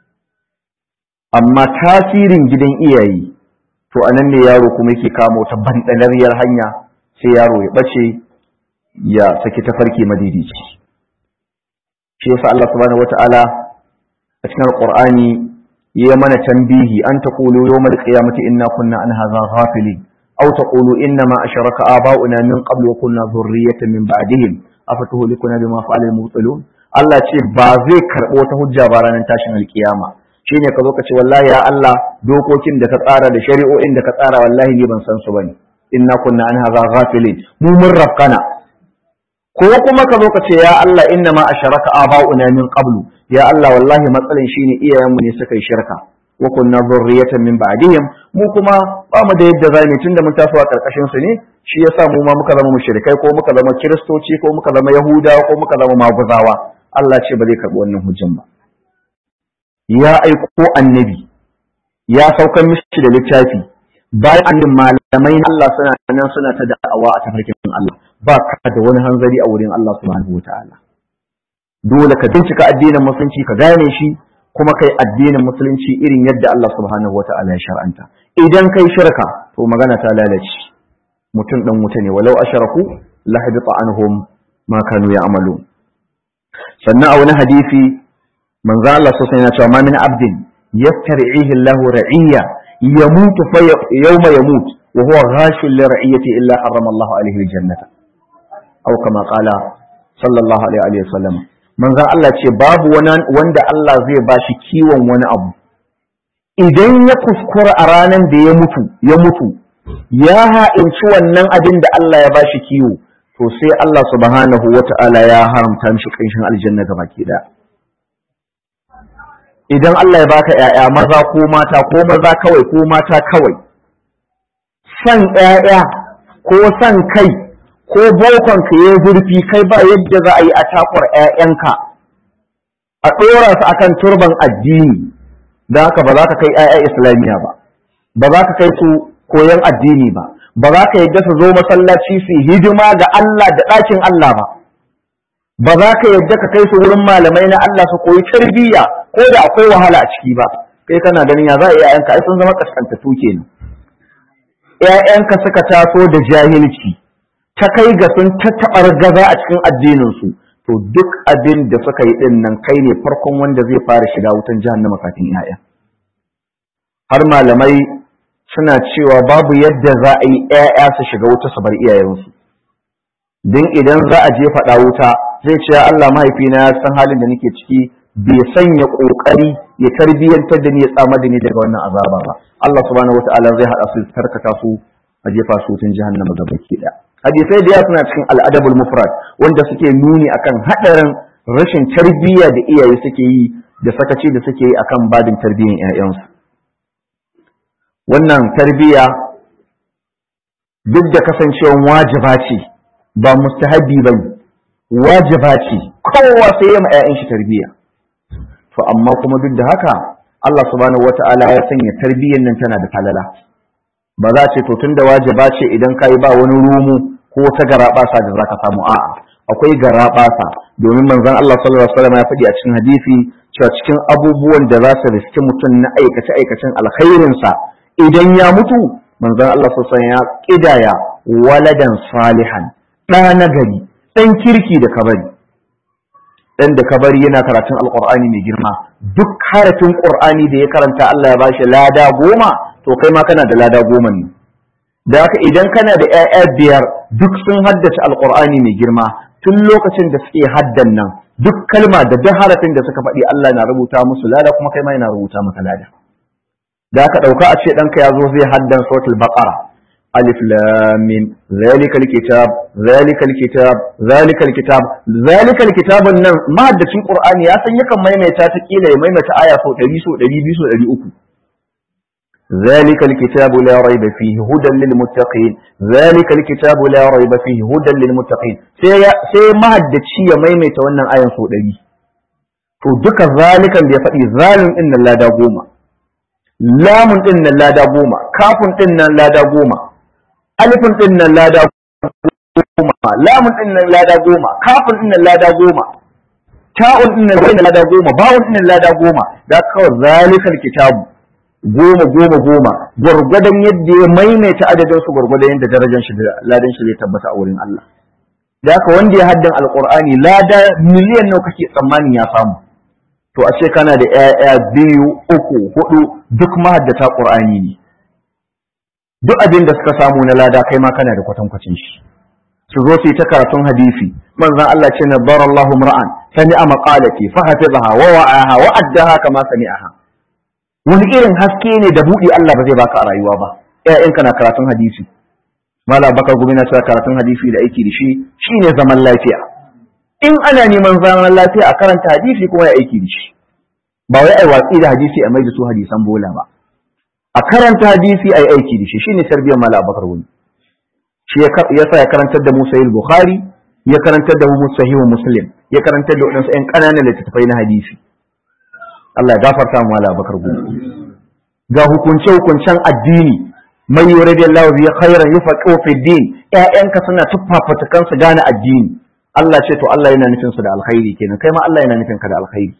Amma tasirin gidan iyaye to anan ne yaro kuma yake kama wata bandalariyar hanya sai yaro ya bace ya saki tafarki madidici. Shi yasa Allah subhanahu wata'ala a cikin Al-Qur'ani ya mana tambihi an taqulu yawmal qiyamati inna kunna an hadha ghafilin aw taqulu inna ma asharaka aba'una min qablu wa kunna dhurriyyatan min ba'dihim afatuhlikuna bima fa'ala al-mubtilun. Allah ce ba zai karbo ta hujja ba ranar tashin alkiyama shine ka zo ka ce wallahi ya Allah dokokin da ka tsara da shari'o'in da ka tsara wallahi ni ban san su bane inna kunna an hadha ghafilin mu mun rafkana. Ko kuma ka zo ka ce ya Allah inna ma asharaka aba'una min qablu ya Allah wallahi matsalin shine iyayenmu ne suka yi shirka wa kunna dhurriyatan min ba'dihim mu kuma ba mu da yadda zamu tunda mun taso a karkashin su ne shi yasa mu ma muka zama mushrikai ko muka zama kiristoci ko muka zama yahudawa ko muka zama maguzawa. Allah ce ba zai karbi wannan hujjan ba. Ya aiko annabi ya saukar mishi da littafi bayan annin malamai Allah suna ta da'awa a tafarkin Allah ba ka da wani hanzari a wurin Allah subhanahu wataala. Dole ka bincika addinin musulunci ka gane shi kuma kai addinin musulunci irin yadda Allah subhanahu wataala ya shar'anta. Idan kai shirka to magana ta lalace mutum dan wuta ne walau asharaku la habita anhum ma kanu ya'malun. Sannan a wani hadisi manzo Allah sosai yana cewa ma min abdin yastari'ihi Allahu ra'iyya yamutu fa yawma yamut wa huwa ghashul li ra'iyati illa harrama Allahu alayhi al-jannata aw kama qala sallallahu alaihi wa sallam. Manzo Allah ce babu wanda Allah zai bashi kiwon wani abu idan ya kuskura a ranar da ya mutu ya ha'inci wannan abin da Allah ya bashi kiwo to sai Allah subhanahu wata'ala ya haramta mishi kanshin aljanna gabaki daya. Idan Allah ya baka ƴaƴa maza ko mata ko maza kawai ko mata kawai san ƴaƴa ko san kai ko bokon ka yayi zurfi kai ba yadda za a yi a takwar ƴaƴanka a ɗora su akan turban addini da haka ba za ka kai ƴaƴa islamiya ba za ka kai su koyon addini ba za ka yadda su zo masallaci su hidima ga Allah da ɗakin Allah ba za ka yadda ka kai su wurin malamai na Allah su koyi tarbiyya ko da akwai wahala a ciki ba. Kai kana ganin ya za a ƴaƴanka ai sun zama kaskantattu kenan. Ƴaƴanka suka taso da jahilci ta kai ga sun tattaɓar gaza a cikin addininsu to duk abin da suka yi ɗin nan kai ne farkon wanda zai fara shiga wutan jahannama kafin ƴaƴa. Har malamai suna cewa babu yadda za a yi ƴaƴa su shiga wuta su bar iyayensu. Don idan za a je faɗa wuta zai ce Allah mahaifina ya san halin da nake ciki bai sanya ƙoƙari ya tarbiyyantar da ni ya tsamar da ni daga wannan azaba ba. Allah subhanahu wataala zai haɗa su tarkata su a jefa su wutan jahannama gabaki ɗaya. Hadisai da yawa suna cikin al'adabul mufrad wanda suke nuni akan haɗarin rashin tarbiyya da iyaye suke yi da sakaci da suke yi akan badin tarbiyyan ƴaƴansu. Wannan tarbiyya duk da kasancewan wajiba ce ba mustahabi ba ne, wajiba ce kowa sai ya ma ƴaƴan shi tarbiyya. To amma kuma duk da haka Allah subhanahu wata'ala ya sanya tarbiyyar nan tana da falala. Ba za ce to tunda wajiba ce idan kai ba wani rumu ko ta garabasa da zaka samu a'a akwai garabasa domin manzon Allah sallallahu alaihi wasallam ya faɗi a cikin hadisi cewa cikin abubuwan da za su riski mutum na aikace-aikacen alkhairin sa idan ya mutu manzon Allah sallallahu alaihi wasallam ya kidaya waladan salihan ɗa na gari ɗan kirki da kabari. Dan da kabari yana karatun alqur'ani mai girma duk harafin qur'ani da ya karanta Allah ya bashi lada 10 to kai ma kana da lada 10 ne. Da haka idan kana da ƴaƴa 5 duk sun haddace alqur'ani mai girma tun lokacin da suke haddan nan duk kalma da duk harafin da suka faɗi Allah na rubuta musu lada kuma kai ma yana rubuta maka lada. Da haka dauka a ce ɗanka ya zo zai haddan suratul baqara alif lam mim zalikal kitab zalikal kitabun nan mahaddacin qur'ani ya san yakan maimaita ta kila ya maimaita aya so 100 so 200 so 300 zalikal kitabu la rayba fihi hudan lil muttaqin zalikal kitabu la rayba fihi hudan lil muttaqin sai mahaddaci ya maimaita wannan ayan so 100 to duka zalikan da ya faɗi zalim din nan lada 10 lamun din nan lada 10 kafun din nan lada 10 alifin din nan lada 10 lamun din nan lada 10 kafin din nan lada 10 ta'un din nan lada 10 bawun din nan lada 10 da kawai zalikal kitabu 10 gurgudan yadda ya maimaita adadin su gurgudan yadda darajar shi da ladan shi zai tabbata a wurin Allah. Da haka wanda ya haddan alqur'ani lada miliyan nawa kake tsammanin ya samu to a ce kana da ƴaƴa 2, 3, 4 duk mahaddata Qur'ani ne, duk abin da suka samu na lada kai ma kana da kwatankwacin shi. Su zo su yi ta karatun hadisi, manzon Allah ce na barallahu mar'an sami'a maqalati fa hafizaha wa wa'aha wa addaha kama sami'aha. Wani irin haske ne da buɗi Allah ba zai baka a rayuwa ba, ƴaƴanka na karatun hadisi. Malam Bakar Gumi na cewa karatun hadisi da aiki da shi shine zaman lafiya. In ana neman zaman lafiya a karanta hadisi kuma ya aiki da shi. Ba wai ai watsi da hadisi a mai da su hadisan bola ba. A karanta hadisi ai aiki da shi shine tarbiyyar Malam Bakar Gumi. Shi yasa ya karantar da mu Sahih Bukhari, ya karantar da mu Sahih Muslim, ya karantar da wadansu ƴan ƙananan littattafai na hadisi. Allah ya gafarta mu Malam Bakar Gumi. Ga hukunce-hukuncen addini mai yuridillahu bi khairan yufaqihu fi din, ƴaƴanka suna tuffafatukan su gane addini. Allah ce to Allah yana nufin su da alkhairi kenan, kai ma Allah yana nufin ka da alkhairi.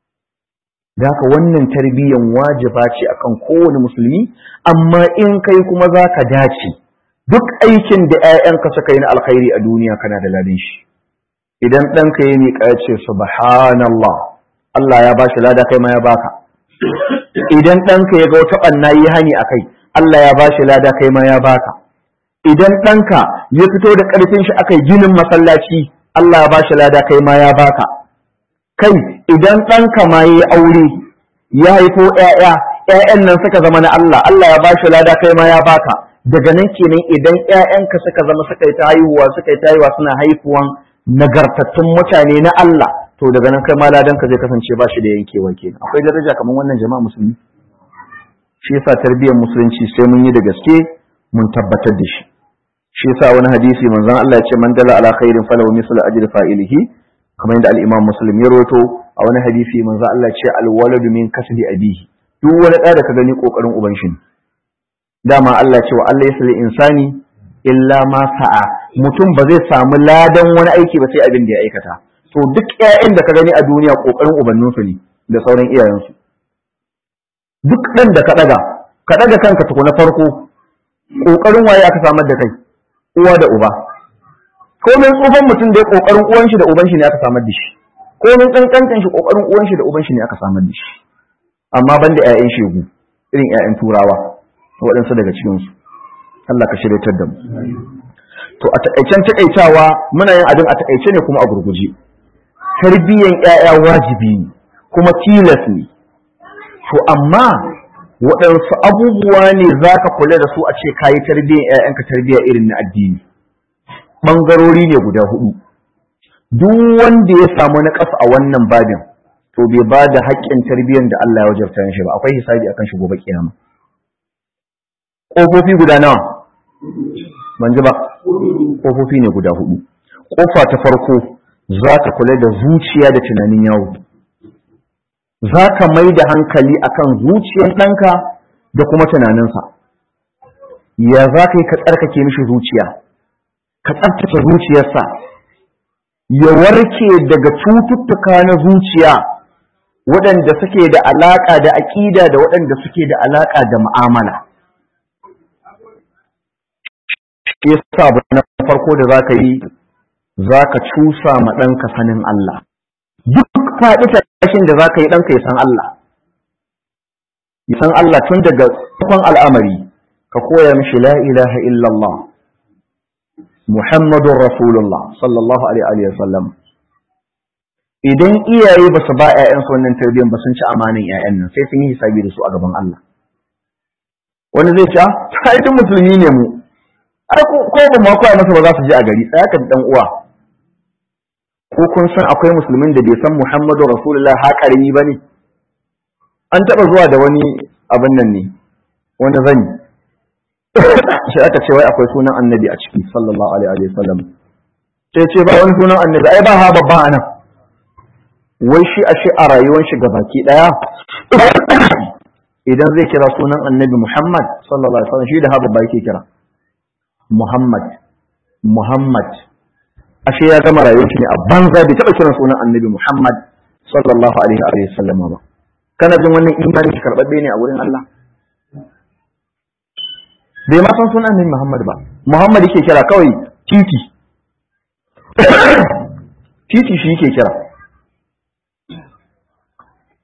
Da haka wannan tarbiyyan wajiba ce akan kowane musulmi, amma in kai kuma zaka dace duk aikin da ƴaƴanka suka yi na alkhairi a duniya kana da ladan shi. Idan ɗanka ya miƙa ya ce subhanallah, Allah ya bashi lada kai ma ya baka. Idan ɗanka ya ga wata ɓanna yi hani a kai, Allah ya bashi lada kai ma ya baka. Idan ɗanka ya fito da ƙarfin shi aka yi ginin masallaci, Allah ya bashi lada kai ma ya baka. Kai idan ɗanka ma ya yi aure, ya haifo ƴaƴan nan suka zama na Allah, Allah ya bashi lada kai ma ya baka. Daga nan kenan idan ƴaƴanka suka zama suka yi ta haihuwa suna haifuwan nagartattun mutane na Allah, to daga nan kai ma ladanka zai kasance ba shi da yankewa kenan. Akwai daraja kamar wannan jama'a musulmi. Shi yasa tarbiyyar musulunci sai mun yi da gaske mun tabbatar da shi. Shi yasa wani hadisi manzon Allah ya ce man dalla ala khairin falahu mislu ajri fa'ilihi, kamar yadda al-Imam Muslim ya rawaito a wani hadisi manzon Allah ya ce al-waladu min kasbi abihi. Duk wani da ka gani kokarin uban shi. Dama Allah ce wa Allah yasli insani illa ma sa'a, mutum ba zai samu ladan wani aiki ba sai abin da ya aikata. To duk ƴaƴan da ka gani a duniya kokarin ubanninsu ne da sauran iyayensu. Duk ɗan da ka ɗaga kanka tukuna farko, ƙoƙarin waye aka samar da kai, uwa da uba. Komin tsufan mutum da ya ƙoƙarin uwan shi da uban shi ne aka samar da shi, komin ƙanƙantan shi ƙoƙarin uwan shi da uban shi ne aka samar da shi. Amma ban da ƴaƴan shegu, irin ƴaƴan turawa, waɗansu daga cikinsu. Allah ka shiryatar da mu. To a taƙaicen taƙaitawa muna yin abin a taƙaice ne kuma a gurguje. Tarbiyyan ƴaƴa wajibi ne, kuma tilas ne. To amma waɗansu abubuwa ne za ka kula da su a ce ka yi tarbiyyar ‘ya'yanka tarbiyya irin na addini. Ɓangarori ne guda 4. Duk wanda ya samu na ƙasa a wannan babin, to bai ba da haƙƙin tarbiyyar da Allah ya wajabta shi ba, akwai hisabi akan shi gobe kiyama. Ƙofofi guda nawa? Ban ji ba. Ƙofofi ne guda 4. Ƙofa ta farko za ka kula da zuciya da tunanin yawo. Za ka mai da hankali akan zuciyar ɗanka da kuma tunaninsa. Ya za ka yi ka tsarkake mishi zuciya, ka tsarkake zuciyarsa, ya warke daga cututtuka na zuciya waɗanda suke da alaƙa da aƙida da waɗanda suke da alaƙa da mu'amala. Yasa abu na farko da za ka yi, za ka cusa ma ɗanka sanin Allah. Duk faɗi tashin da za ka yi ɗanka ya san Allah. Ya san Allah tun daga farkon al'amari, ka koya mishi la ilaha illallah, Muhammadun Rasulullah, sallallahu Alaihi wasallam. Idan iyaye ba su ba ‘ya'yansu wannan tarbiyyar ba sun ci amanin ‘ya'yan nan, sai sun yi hisabi da su a gaban Allah. Wani zai ce, ta yi musulmi ne mu, ai ko ba ma koya masa ba za su ji a gari, tsaya ka ɗan uwa. Ko kun san akwai musulmin da bai san Muhammadu Rasulullah ha karimi ba ne? An taɓa zuwa da wani abin nan ne, wani zani. Sai aka ce wai akwai sunan annabi a ciki, sallallahu alaihi wa sallam. Sai ce ba wani sunan annabi, ai ba ha babba a nan. Wai shi a rayuwar shi gabaki ɗaya, idan zai kira sunan annabi Muhammad, sallallahu alaihi wa sallam, shi da ha babba yake kira. Muhammad. Ashe ya gama rayuwar shi ne a banza bai taɓa kiran sunan annabi Muhammad sallallahu alaihi wa sallam ba. Kana jin wannan imani shi karɓaɓɓe ne a wurin Allah? Bai ma san sunan annabi Muhammad ba. Muhammad yake kira kawai titi. Titi shi yake kira.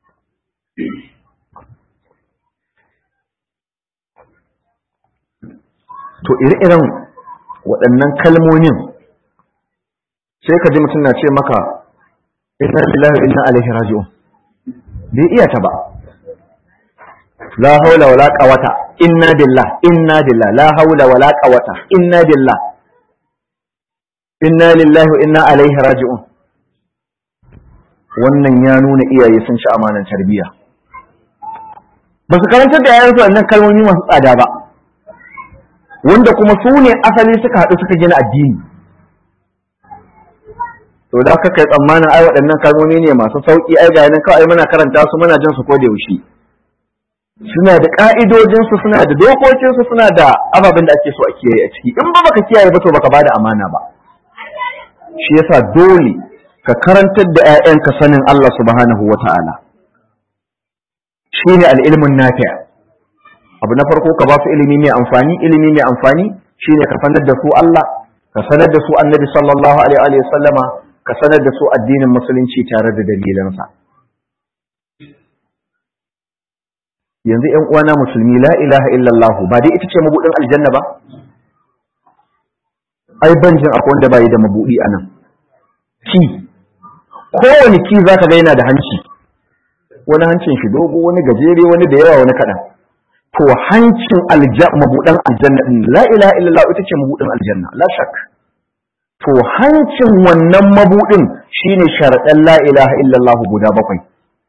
to ire-iren waɗannan kalmomin sai ka ji mutum na ce maka inna lillahi wa inna ilaihi raji'un bai iya ta ba. La haula wala quwwata inna billah la haula wala quwwata inna billah inna lillahi wa inna ilaihi raji'un. Wannan ya nuna iyaye sun ci amanar tarbiyya, ba su karantar da yayansu wannan kalmomi masu tsada ba, wanda kuma su ne asali suka haɗu suka gina addini. To da aka kai tsammanin ai waɗannan kalmomi ne masu sauƙi, ai ga nan kawai muna karanta su muna jin su ko da yaushe. Suna da ƙa'idojinsu, suna da dokokinsu, suna da ababen da ake so a kiyaye a ciki. In ba baka kiyaye ba to baka bada amana ba. Shi yasa dole ka karantar da 'ya'yanka sanin Allah subhanahu wata'ala. Shine al-ilmun nafi'. Abu na farko ka ba su ilimi mai amfani shine ka sanar da su Allah, ka sanar da su Annabi sallallahu alaihi wa sallama, ka sanar da su addinin musulunci tare da dalilansa. Yanzu ƴan uwana musulmi, la ilaha illallah ba dai ita ce mabudin aljanna ba? Ai banjin akwai wanda bai da mabudi anan. Ki kowane ki zaka ga yana da hanci, wani hancin shi dogo, wani gajere, wani da yawa, wani kaɗan. To hancin mabuɗan aljanna ɗin, la ilaha illallah ita ce mabuɗin aljanna, la shak. To hancin wannan mabuɗin shine sharaɗan la ilaha illallah guda 7.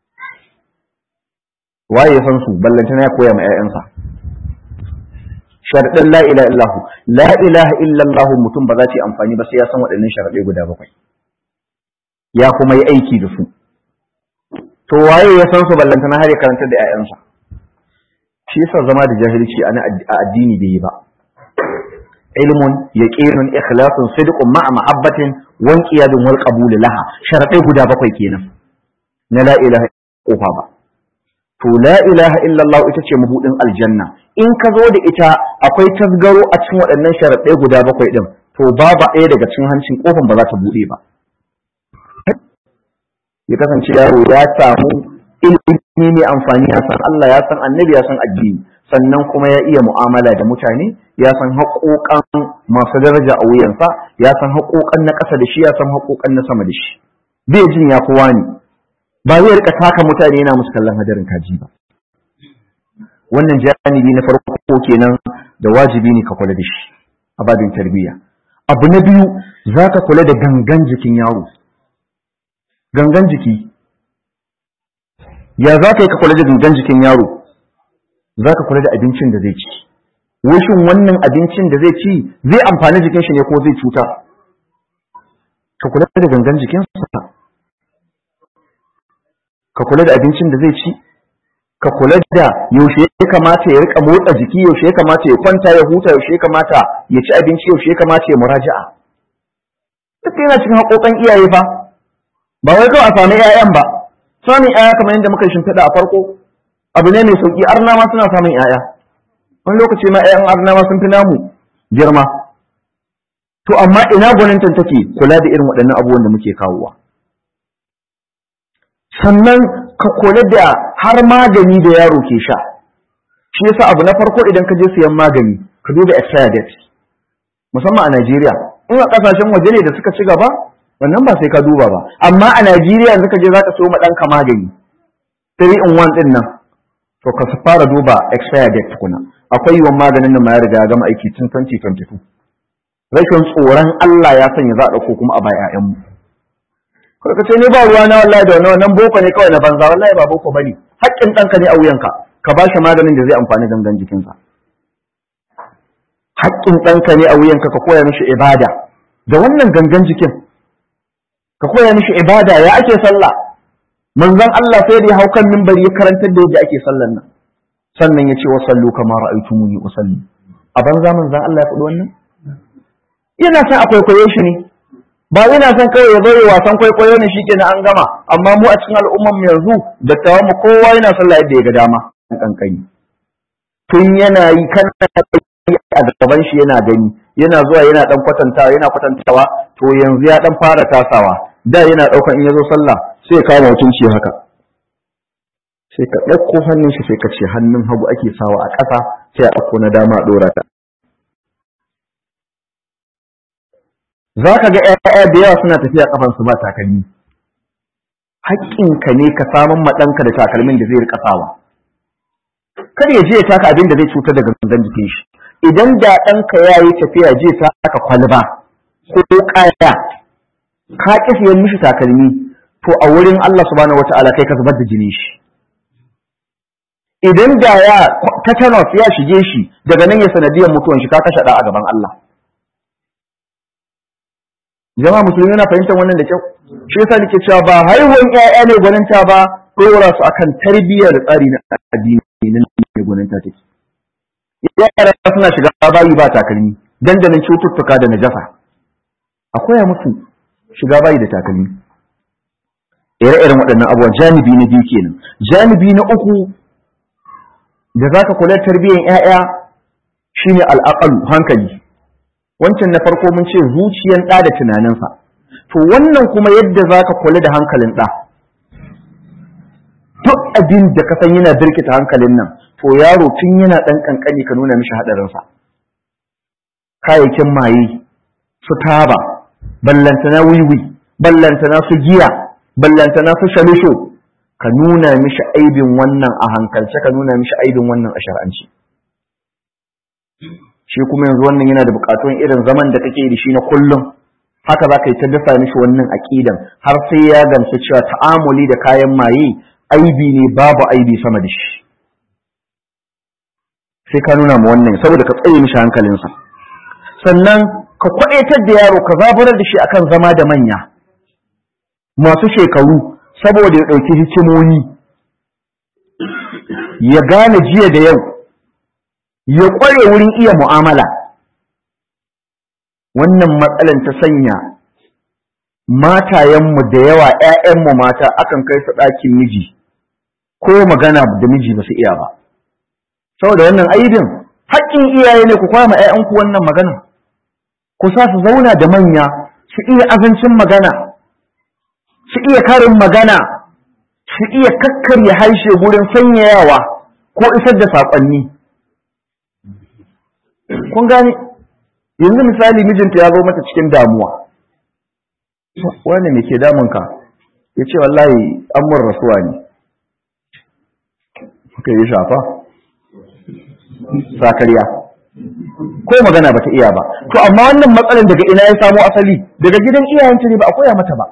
Waye ya san su ballantana ya koya ma 'ya'yansa? Sharaɗan la ilaha illallah mutum ba za ta yi amfani ba sai ya san waɗannan sharaɗai guda 7, ya kuma yi aiki da su. To waye ya san su ballantana har ya karantar da 'ya'yansa? Shi yasa zama da jahilci a addini bai yi ba. Ilmun, yaqinun, ikhlasun, sidqun ma'a mahabbatin, wa inqiyadun wal qabul laha. Sharadai guda 7 kenan na la ilaha illallah ba. To la ilaha illallah ita ce mabudin aljanna. In ka zo da ita akwai tasgaro a cikin waɗannan sharadai guda 7 din, to babu ɗaya daga cikin hancin kofin ba za ta bude ba. Ya kasance yaro ya samu ilimi mai amfani, ya san Allah, ya san annabi, ya san addini, sannan kuma ya iya mu'amala da mutane, ya san haƙoƙan masu daraja a wuyansa, ya san haƙoƙan na ƙasa da shi, ya san haƙoƙan na sama da shi. Bai jin ya kowa ne, ba zai rika taka mutane yana musu kallon hadarin kaji ba. Wannan janibi na farko kenan da wajibi ne ka kula da shi a babin tarbiyya. Abu na biyu, za ka kula da gangan jikin yaro. Gangan jiki, ya za ka yi ka kula da gangan jikin yaro? Za ka kula da abincin da zai ci. Shin wannan abincin da zai ci zai amfani jikin shi ne ko zai cuta? Ka kula da gangan jikinsa, ka kula da abincin da zai ci, ka kula da yaushe ya kamata ya rika motsa jiki, yaushe ya kamata ya kwanta ya huta, yaushe ya kamata ya ci abinci, yaushe ya kamata ya muraja'a. Duk yana cikin haƙoƙan iyaye fa, ba wai kawai a sami 'ya'yan ba. Samun 'ya'ya kamar yadda muka shimfiɗa a farko abu ne mai sauƙi. Arna ma suna samun 'ya'ya, wani lokaci ma 'ya'yan arna ma sun fi namu girma. To amma ina gwanintan take kula da irin waɗannan abubuwan da muke kawowa. Sannan ka kula da har magani da yaro ke sha. Shi yasa abu na farko idan ka je siyan magani ka duba expiry date, musamman a Najeriya. In a ƙasashen waje ne da suka ci gaba, wannan ba sai ka duba ba, amma a Najeriya yanzu ka je za ka so ma ɗanka magani 3-in-1 ɗin nan, to ka fara duba expire date tukuna. Akwai yiwuwar maganin nan ma ya riga ya gama aiki tun 2022. Rashin tsoron Allah ya sanya za a ɗauko kuma a ba 'ya'yanmu. Kawai ka ce ni ba ruwa na wallahi da wannan boko ne kawai na banza, wallahi ba boko bane. Haƙƙin ɗanka ne a wuyanka, ka ba shi maganin da zai amfani gangan jikinsa. Haƙƙin ɗanka ne a wuyanka ka koya mishi ibada da wannan gangan jikin. Ka koya mishi ibada, ya ake sallah. Manzon Allah sai da ya hau kan minbari ya karantar da yadda ake sallar nan. Sannan ya ce wa sallu kama ra'aytumuni usalli. A banza manzon Allah ya faɗi wannan? Yana son a kwaikwayo shi ne. Ba yana son kawai ya zo ya wasan kwaikwayo ne shikenan an gama. Amma mu a cikin al'ummar mu yanzu dattawan mu kowa yana sallah yadda ya ga dama. Kankani. Tun yana yi kana a gaban shi yana gani, yana zuwa yana dan kwatantawa, to yanzu ya dan fara tasawa. Da yana daukan in yazo sallah sai ya kawo mutunci haka, sai ka ɗauko hannun shi sai ka ce hannun hagu ake sawa a ƙasa sai a ɗauko na dama a ɗora ta. Za ka ga ‘ya'ya da yawa suna tafiya ƙafansu ba takalmi. Haƙƙinka ne ka samun maɗanka da takalmin da zai riƙa sawa. Kar ya je ya taka abin da zai cutar da gangan jikin shi. Idan da ɗanka ya yi tafiya je ya taka kwalba ko ƙaya, ka ƙi siyan mishi takalmi, to a wurin Allah subhanahu wata'ala kai ka zubar da jini shi. Idan da ya tetanus ya shige shi daga nan ya sanadiyar mutuwan shi, ka kashe ɗa a gaban Allah. Jama'a musulmi na fahimtar wannan da kyau. Shi yasa nake cewa ba haihuwan ƴaƴa ne gwaninta ba, ɗora su akan tarbiyyar tsari na addini nan ne gwaninta take. Yara suna shiga bayi ba takalmi, dandanan cututtuka da najasa. A koya musu shiga bayi da takalmi. Ire-iren waɗannan abubuwa janibi na biyu kenan. Janibi na uku da zaka kula tarbiyyar ƴaƴa shine al'aqlu, hankali. Wancan na farko mun ce zuciyan ɗa da tunaninsa. To wannan kuma yadda za ka kula da hankalin ɗa. Duk abin da ka san yana birkita hankalin nan, to yaro tun yana ɗan ƙanƙani ka nuna mishi haɗarinsa. Kayayyakin maye, su taba, ballantana wiwi, ballantana su giya, ballantana su shalisho, ka nuna mishi aibin wannan a hankalce, ka nuna mishi aibin wannan a shar'anci. Shi kuma yanzu wannan yana da buƙatun irin zaman da kake da shi na kullum. Haka za ka yi ta dafa mishi wannan aƙidan har sai ya gamsu cewa ta'amuli da kayan maye aibi ne, babu aibi sama da shi. Sai ka nuna ma wannan saboda ka tsaye mishi hankalinsa. Sannan ka kwaɗaitar da yaro, ka zaburar da shi akan zama da manya masu shekaru saboda ya ɗauki hikimomi, ya gane jiya da yau, ya ƙware wurin iya mu'amala. Wannan matsalan ta sanya matayenmu da yawa, ‘ya'yanmu mata akan kai su ɗakin miji ko magana da miji ba su iya ba. Saboda wannan aibin, haƙƙin iyaye ne ku kwama ‘ya'yanku wannan magana, ku sa su zauna da manya, su iya azancin magana, su iya karin magana, su iya kakkarya harshe gurin sanyayawa ko isar da saƙonni. Kun gane? Yanzu misali mijinta ya zo mata cikin damuwa. Wani me ke damunka? Ya ce wallahi an mun rasuwa ne. Kuka yi shafa? Sakariya. Ko magana bata iya ba. To amma wannan matsalar daga ina ya samo asali? Daga gidan iyayenta ne, ba a koya mata ba.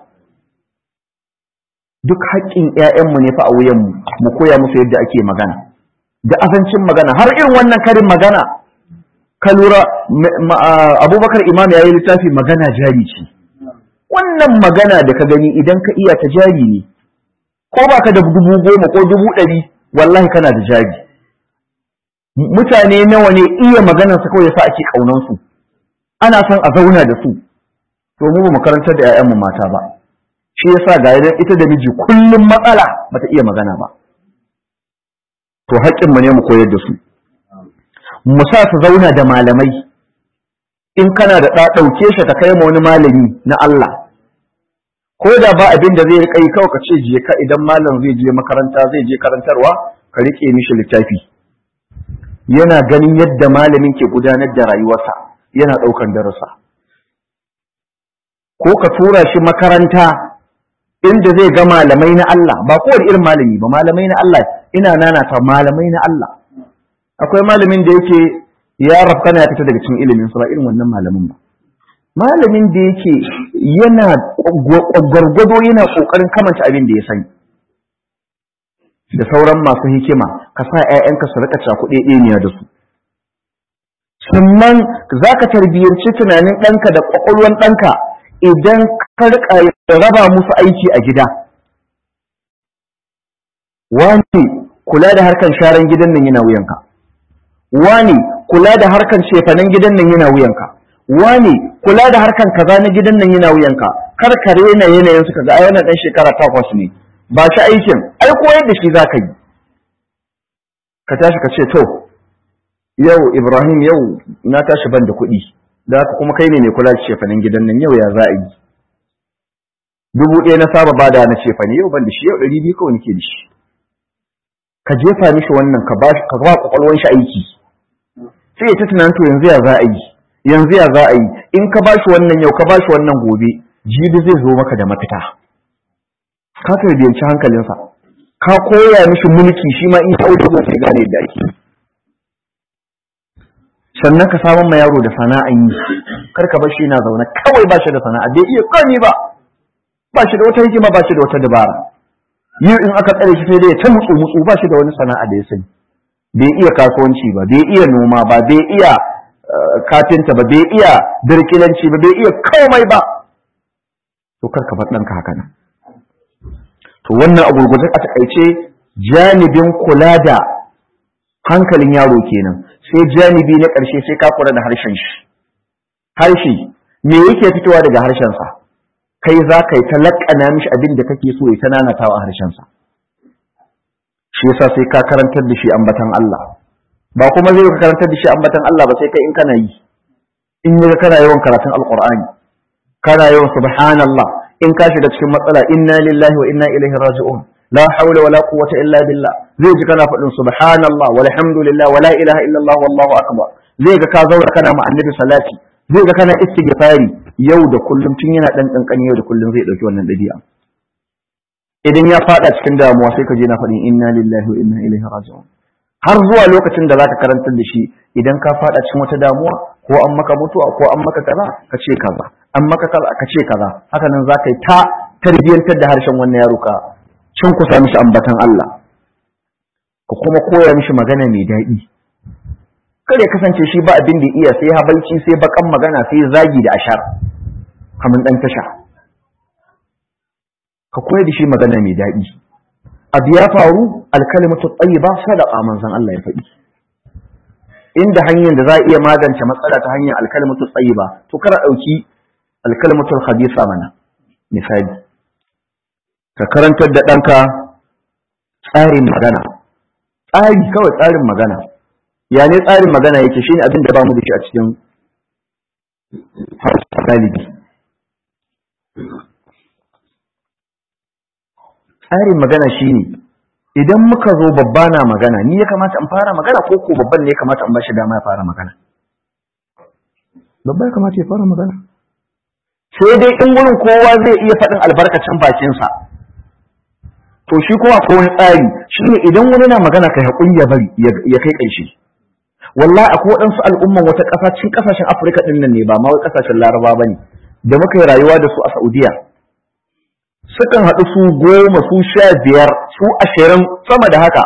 Duk haƙƙin ƴaƴanmu ne fa a wuyanmu, mu koya musu yadda ake magana. Da azancin magana, har irin wannan karin magana. Ka lura Abubakar Imam ya yi littafi magana jari ce. Wannan magana da ka gani idan ka iya ta jari ne, ko ba ka da 10,000 ko 100,000, wallahi kana da jari. Mutane nawa ne iya maganarsa kawai yasa ake ƙaunansu, ana son a zauna da su, to mu ba makarantar da 'ya'yanmu mata ba. Shi yasa ga ita da miji kullum matsala bata iya magana ba. To haƙƙinmu ne mu koyar da su. Mu sa su zauna da malamai. In kana da ɗa, ɗauke shi ka kai ma wani malami na Allah. Ko da ba abin da zai riƙa yi, kawai ka ce je ka, idan malam zai je makaranta zai je karantarwa, ka riƙe mishi littafi. Yana ganin yadda malamin ke gudanar da rayuwarsa, yana ɗaukan darussa. Ko ka tura shi makaranta inda zai ga malamai na Allah, ba kowane irin malami ba, malamai na Allah, ina nanata malamai na Allah. Akwai malamin da yake ya rafkana ya fita daga cikin ilimin sa, ba irin wannan malamin ba. Malamin da yake yana gwargwado, yana kokarin kamanta abin da ya sani. Da sauran masu hikima, ka sa ƴaƴanka su rika cakuɗeɗeniya da su. Sannan za ka tarbiyyanci tunanin ɗanka da ƙwaƙwalwan ɗanka idan ka rika raba musu aiki a gida. Wani kula da harkan sharan gidan nan yana wuyanka. Wani kula da harkan cefanen gidan nan yana wuyanka. Wani kula da harkan kaza na gidan nan yana wuyanka. Kar ka rena yanayin su kaga ai wannan dan shekara 8 ne. Ba shi aikin, ai koyar da shi zaka yi. Ka tashi ka ce to yau Ibrahim, yau na tashi ban da kuɗi. Da haka kuma kai ne mai kula da cefanen gidan nan, yau ya za a yi. 1,000 na saba bada na cefane, yau ban da shi, yau 200 kawai nake da shi. ka jefa mishi wannan ka ba kwakwalwan shi aiki sai ya ta tunanin to yanzu ya za a yi in ka ba shi wannan yau ka ba shi wannan gobe jibi zai zo maka da mafita ka tarbiyanci hankalinsa ka koya mishi mulki shi ma in ka wuce zai gane yadda ake sannan ka samun ma yaro da sana'an yi kar ka bar shi yana zaune kawai ba shi da sana'a bai iya kani ba shi da wata hikima ba shi da wata dabara yi in aka tsare shi sai dai ta mutsu ba shi da wani sana'a da ya sani bai iya kasuwanci ba bai iya noma ba bai iya kafinta ba bai iya birkilanci ba bai iya komai ba to kar ka bar ɗanka haka nan to wannan a gurguje a takaice janibin kula da hankalin yaro kenan sai janibi na ƙarshe sai ka kula da harshen shi harshe me yake fitowa daga harshensa kai za ka yi ta laƙana mishi abin da kake so ya ta nanatawa a harshensa shi yasa sai ka karantar da shi ambatan Allah ba kuma zai ka karantar da shi ambatan Allah ba sai kai in kana yi in yaga kana yawan karatun alqur'ani kana yawan subhanallah in ka shiga cikin matsala inna lillahi wa inna ilaihi raji'un la hawla wala quwwata illa billah zai ji kana faɗin subhanallah walhamdulillah wala ilaha illallah wallahu akbar zai ga ka zauna kana ma annabi salati zai ga kana istighfari yau da kullum tun yana dan kankani yau da kullum zai dauki wannan dabi'a idan ya fada cikin damuwa sai ka je na faɗin inna lillahi wa inna ilaihi raji'un har zuwa lokacin da zaka karantar da shi idan ka fada cikin wata damuwa ko an maka mutuwa ko an maka kaza ka ce kaza an maka kaza ka ce kaza haka nan zaka yi ta tarbiyantar da harshen wannan yaro ka cin kusa mishi ambatan Allah ka kuma koya mishi magana mai daɗi kare kasance shi ba abin da iya sai habalci sai bakan magana sai zagi da ashar kaman dan tasha ka koyar da shi magana mai daɗi abu ya faru alkalimatu tayyiba sadaqa manzon Allah ya faɗi inda hanyar da za a iya magance matsala ta hanyar alkalimatu tayyiba to kar a ɗauki alkalimatu khabisa mana misali ka karantar da ɗanka tsarin magana kawai tsarin magana ya ne tsarin magana yake shine abin da ba mu da shi a cikin hausa galibi tsarin magana shine idan muka zo babba na magana ni ya kamata in fara magana ko babban ne ya kamata in bashi dama ya fara magana babba ya kamata ya fara magana sai dai in gurin kowa zai iya faɗin albarkacin bakinsa to shi kowa ko wani tsari shine idan wani na magana kai haƙuri ya bari ya kai ƙarshe wallahi akwai waɗansu al'umman wata ƙasa cikin ƙasashen Afirka ɗin nan ne ba ma wai ƙasashen Laraba bane da muka yi rayuwa da su a Saudiya sukan haɗu su 10 su 15 su 20 sama da haka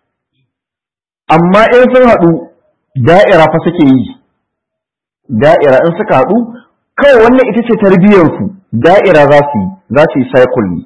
amma in sun haɗu da'ira fa suke yi da'ira in suka haɗu kawai wannan ita ce tarbiyyarsu da'ira za su yi cycle ne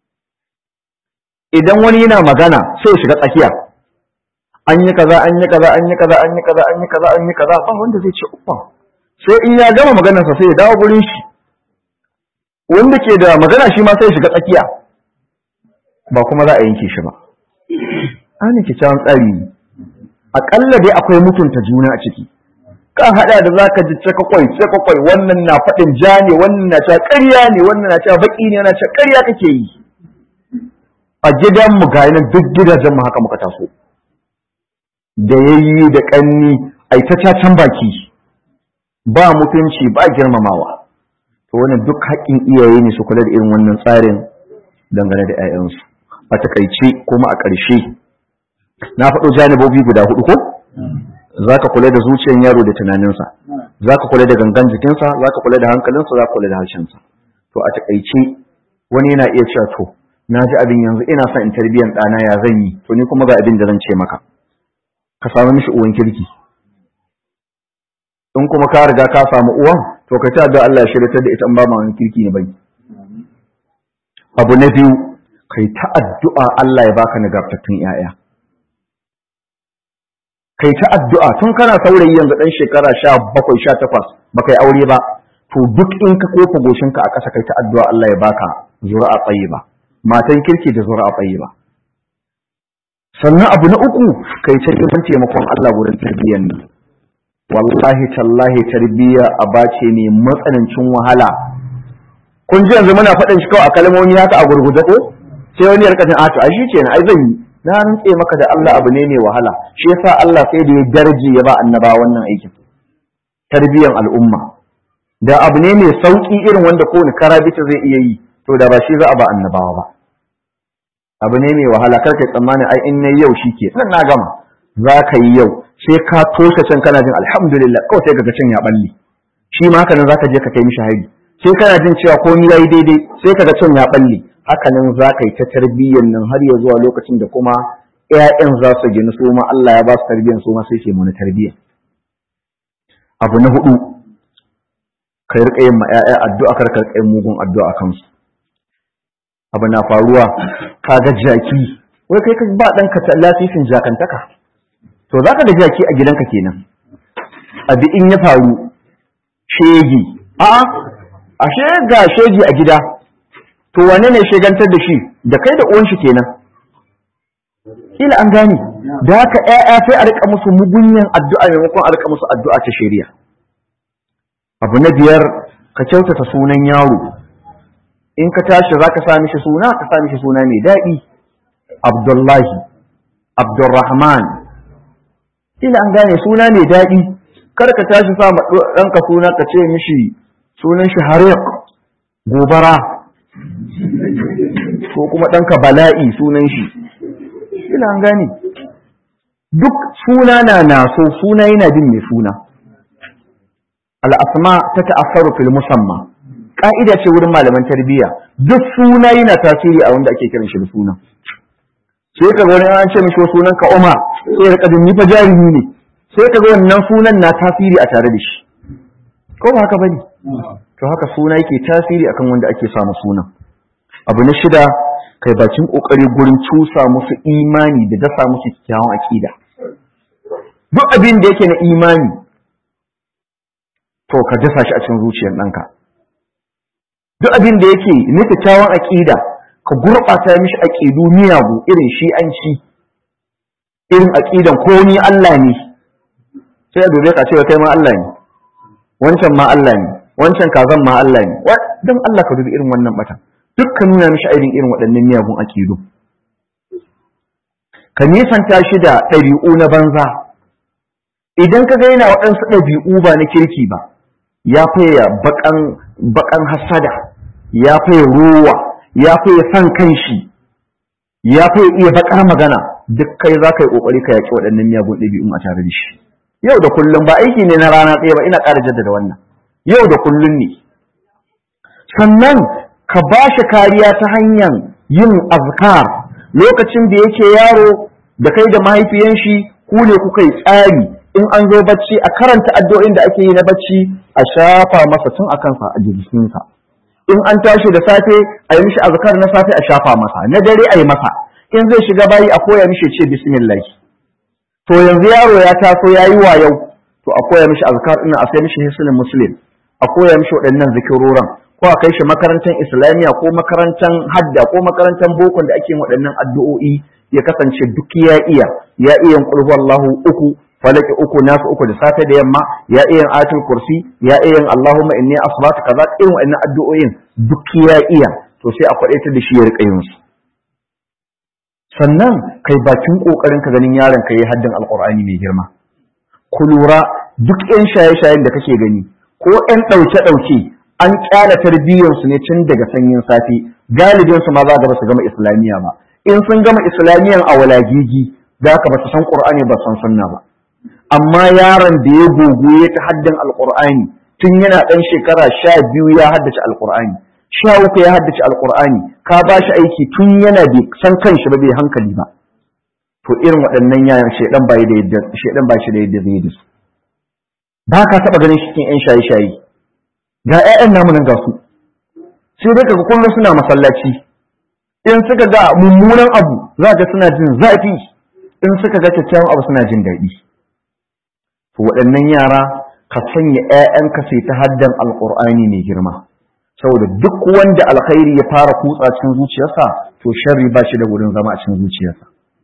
idan wani yana magana sai ya shiga tsakiya an yi kaza an yi kaza an yi kaza an yi kaza an yi kaza an yi kaza ba wanda zai ce uffa sai in ya gama maganarsa sai ya dawo gurin shi wanda ke da magana shi ma sai ya shiga tsakiya ba kuma za a yanke shi ba an yi kyakkyawan tsari aƙalla dai akwai mutunta juna a ciki ka haɗa da za ka ji cakakwai wannan na faɗin ja ne wannan na cewa ƙarya ne wannan na cewa baƙi ne yana cewa ƙarya kake yi a gidanmu ga yanar duk gidajen mu haka muka taso da yayi da ƙanni ai ta cacan baki ba mutunci ba girmamawa to wannan duk haƙƙin iyaye ne su kula da irin wannan tsarin dangane da 'ya'yansu a takaice kuma a ƙarshe na faɗo janibobi guda 4 ko zaka kula da zuciyar yaro da tunaninsa zaka kula da gangan jikinsa zaka kula da hankalinsa zaka kula da harshensa to a takaice wani yana iya cewa to na ji abin yanzu ina son in tarbiyyar ɗana ya zan yi to ni kuma ga abin da zan ce maka ka samu mishi uwan kirki in kuma ka riga ka samu uwan to ka ta da Allah ya shirya da ita in ba ma wani kirki ne bai abu na biyu kai ta addu'a Allah ya baka nagartattun 'ya'ya kai ta addu'a tun kana saurayi yanzu dan shekara 17 18 baka yi aure ba to duk in ka kofa goshinka a ƙasa kai ta addu'a Allah ya baka zuri'a tayyiba matan kirki da zuri'a tayyiba sannan abu na uku kai ta neman taimakon Allah wurin tarbiyyar nan wallahi tallahi tarbiyya abace ne matsanancin wahala kun ji yanzu muna faɗin shi kawai a kalmomi haka a gurguje ko sai wani ya rika jin a to ai shi kenan ai zan yi na rantse maka da Allah abu ne mai wahala, shi yasa Allah sai da ya darje ya ba annaba wannan aikin tarbiyyar al'umma. Da abu ne mai sauki irin wanda kowane karabita zai iya yi, to da ba shi za a ba annabawa ba. Abu ne mai wahala, kar kai tsammani ai in nayi yau shike nan na gama. Za ka yi yau sai ka toshe can kana jin alhamdulillah, kawai sai kaga can ya balle. Shi ma haka nan za ka je ka kai mishi hari. Sai kana jin cewa komai yayi daidai, sai kaga can ya balle. Haka nan za ka yi ta tarbiyyar nan har ya zuwa lokacin da kuma ƴaƴan za su gina su ma Allah ya ba su tarbiyyar su ma sai ke mana tarbiyyar. Abu na 4, kai rika yin ma ƴaƴa addu'a, kar ka rika mugun addu'a kansu. Abu na faruwa kaga jaki, wai kai ka ba ɗanka ta lafifin jakantaka, to zaka da jaki a gidanka kenan. Abi in ya faru shegi, ashe ga shegi a gida, to wane ne shegantar da shi? Da kai da uwan shi kenan. Kila an gane, da haka ƴaƴa sai a rika musu mugunyan addu'a maimakon a rika musu addu'a ta shari'a. Abu na 5, ka kyautata sunan yaro. In ka tashi za ka sa mishi suna, ka sa mishi suna mai daɗi. Abdullahi, Abdurrahman. Kila an gane, suna mai daɗi. Kar ka tashi sa ma ɗanka suna ka ce mishi sunan shi Hariq, gobara. Ko kuma ɗanka Bala'i sunan shi. Kila an gane. Duk suna na naso, suna yana bin mai suna. Al'asma ta ta'assaru fil musamma. Ƙa'ida ce wurin malaman tarbiyya, duk suna yana tasiri a wanda ake kiran shi da suna. Sai ka ga wani an ce mishi sunan ka Umar, sai ka ni fa jarumi ne. Sai ka ga wannan sunan na tasiri a tare da shi. Ko ba haka bane? To haka suna yake tasiri akan wanda ake samu suna. Abu na 6, kai bakin kokari gurin cusa musu imani da dasa musu kyakkyawan akida. Duk abin da yake na imani, to ka dasa shi a cikin zuciyar ɗanka. Duk abin da yake na kyakkyawan aƙida, ka gurɓata mishi aƙidu miyagu irin shi'anci, irin aƙidan ko ni Allah ne, sai a dole ka ce kai ma Allah ne, wancan ma Allah ne, wancan kazan ma Allah ne. Don Allah ka dubi irin wannan bata, duk ka nuna mishi irin waɗannan miyagun aƙidu. Ka nisanta shi da ɗabi'u na banza. Idan ka ga yana waɗansu ɗabi'u ba na kirki ba, ya faye baƙan hasada, ya faye ruwa, ya faye san kanshi, ya faye iya baƙar magana, duk kai za ka yi ƙoƙari ka yaƙi waɗannan miyagun ɗabi'un a tare da shi. Yau da kullum ba aiki ne na rana ɗaya ba, ina ƙara jaddada wannan. Yau da kullum ne. Sannan ka ba shi kariya ta hanyar yin azkar lokacin da yake yaro da kai da mahaifiyan shi ku ne kuka yi tsari. In an zo bacci a karanta addu'o'in da ake yi na bacci a shafa masa tun a kansa a jikinsa. In an tashi da safe a yi mishi azkar na safe a shafa masa, na dare a yi masa. In zai shiga bayi a koya mishi ce bismillah. To yanzu yaro ya taso ya yi wayau, to a koya mishi azkar ina a sai mishi hisnul muslim, a koya mishi waɗannan zikiroran, ko a kai shi makarantar islamiyya ko makarantar hadda ko makarantar bokon da ake waɗannan addu'o'i, ya kasance duk ya iya yin qul huwallahu 3, falaki 3, nasu 3 da safe da yamma, ya iya yin ayatul kursi, ya iya yin Allahumma inni asbatu kaza, irin wannan addu'o'in duk ya iya, to sai a kwadaitar da shi ya rika yin su. Sannan kai bakin kokarin ka ganin yaron ka yi haddin alqur'ani mai girma. Ku lura duk ƴan shaye-shayen da kake gani ko ƴan ɗauke-ɗauke an kyala tarbiyyar su ne tun daga sanyin safe, galibin su ma za ga ba su gama islamiyya ba. In sun gama islamiyyan a walagigi, za ka ba su san qur'ani ba san sunna ba. Amma yaron da ya gogoye ta haddin alqur'ani tun yana ɗan shekara 12 ya haddace alqur'ani, 13 ya haddace alqur'ani, ka ba shi aiki tun yana bai san kanshi ba, bai hankali ba. To irin waɗannan yaran shedan ba shi da yadda zai da su. Ba ka taɓa ganin shi cikin ƴan shaye-shaye. Ga ƴaƴan namu nan ga su. Sai dai kaga kullum suna masallaci. In suka ga mummunan abu za ga suna jin zafi, in suka ga kyakkyawan abu suna jin daɗi. To waɗannan yara ka sanya ƴaƴanka sai ta haddan alqur'ani mai girma. Saboda duk wanda alkhairi ya fara kutsa cikin zuciyarsa, to sharri ba shi da wurin zama a cikin zuciyarsa.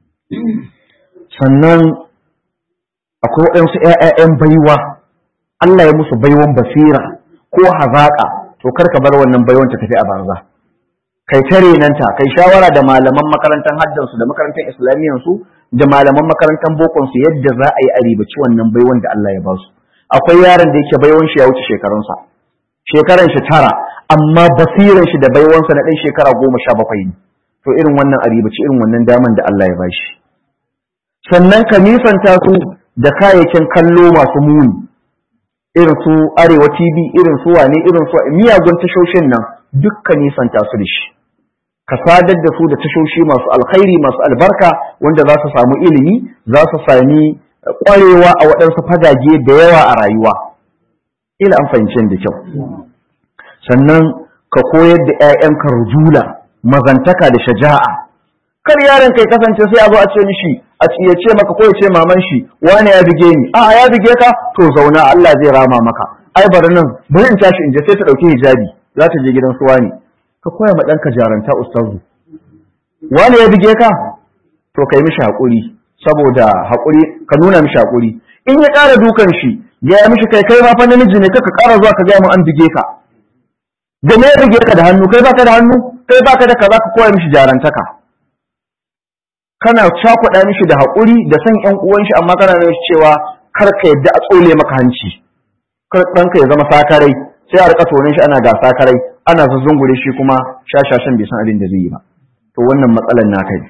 Sannan akwai waɗansu ƴaƴan baiwa, Allah ya musu baiwan basira ko hazaƙa, to kar ka bar wannan baiwan ta tafi a banza. kai ta renanta, kai shawara da malaman makarantar haddansu da makarantar islamiyyansu da malaman makarantar bokonsu yadda za a yi a ribaci wannan baiwan da Allah ya ba su. Akwai yaron da yake baiwan shi ya wuce shekarunsa, shekaran shi 9, amma basiran shi da baiwansa na ɗan shekara 17 ne. To irin wannan a ribaci irin wannan daman da Allah ya ba shi. Sannan ka nisanta su da kayayyakin kallo masu muni, irin su Arewa TV, irin su wane, irin su miyagun tashoshin nan dukkan nisanta su da shi. Ka sadar da su da tashoshi masu alkhairi masu albarka wanda za su samu ilimi, za su sami ƙwarewa a waɗansu fagage da yawa a rayuwa. Ila an fahimci da kyau. Sannan ka koyar da 'ya'yanka rujula, mazantaka da shaja'a. Kar yaron kai kasance sai a zo a ce mishi, ya ce maka ko ya ce maman shi, wane ya bige ni, a'a ya bige ka, to zauna Allah zai rama maka. Ai bari nan, bari in tashi in je sai ta ɗauki hijabi, za ta je gidan su wani. Ka koya ma ɗanka jaranta ustazu. Wane ya bige ka? To kai mishi haƙuri, saboda haƙuri ka nuna mishi haƙuri. In ya ƙara dukan shi, ya mishi kai ma fa namiji ne, ka ƙara zuwa ka gaya mu an bige ka. Da me ya bige ka da hannu, kai baka da hannu, kai baka da kaza, ka koya mishi jarantaka. Kana cakuɗa mishi da haƙuri da san ƴan uwan shi, amma kana nuna cewa kar ka yadda a tsole maka hanci, kar ɗanka ya zama sakarai, sai a rika tonin shi ana ga sakarai, ana zuzzungure shi kuma shashashan bai san abin da zai yi ba. To wannan matsalar na kai.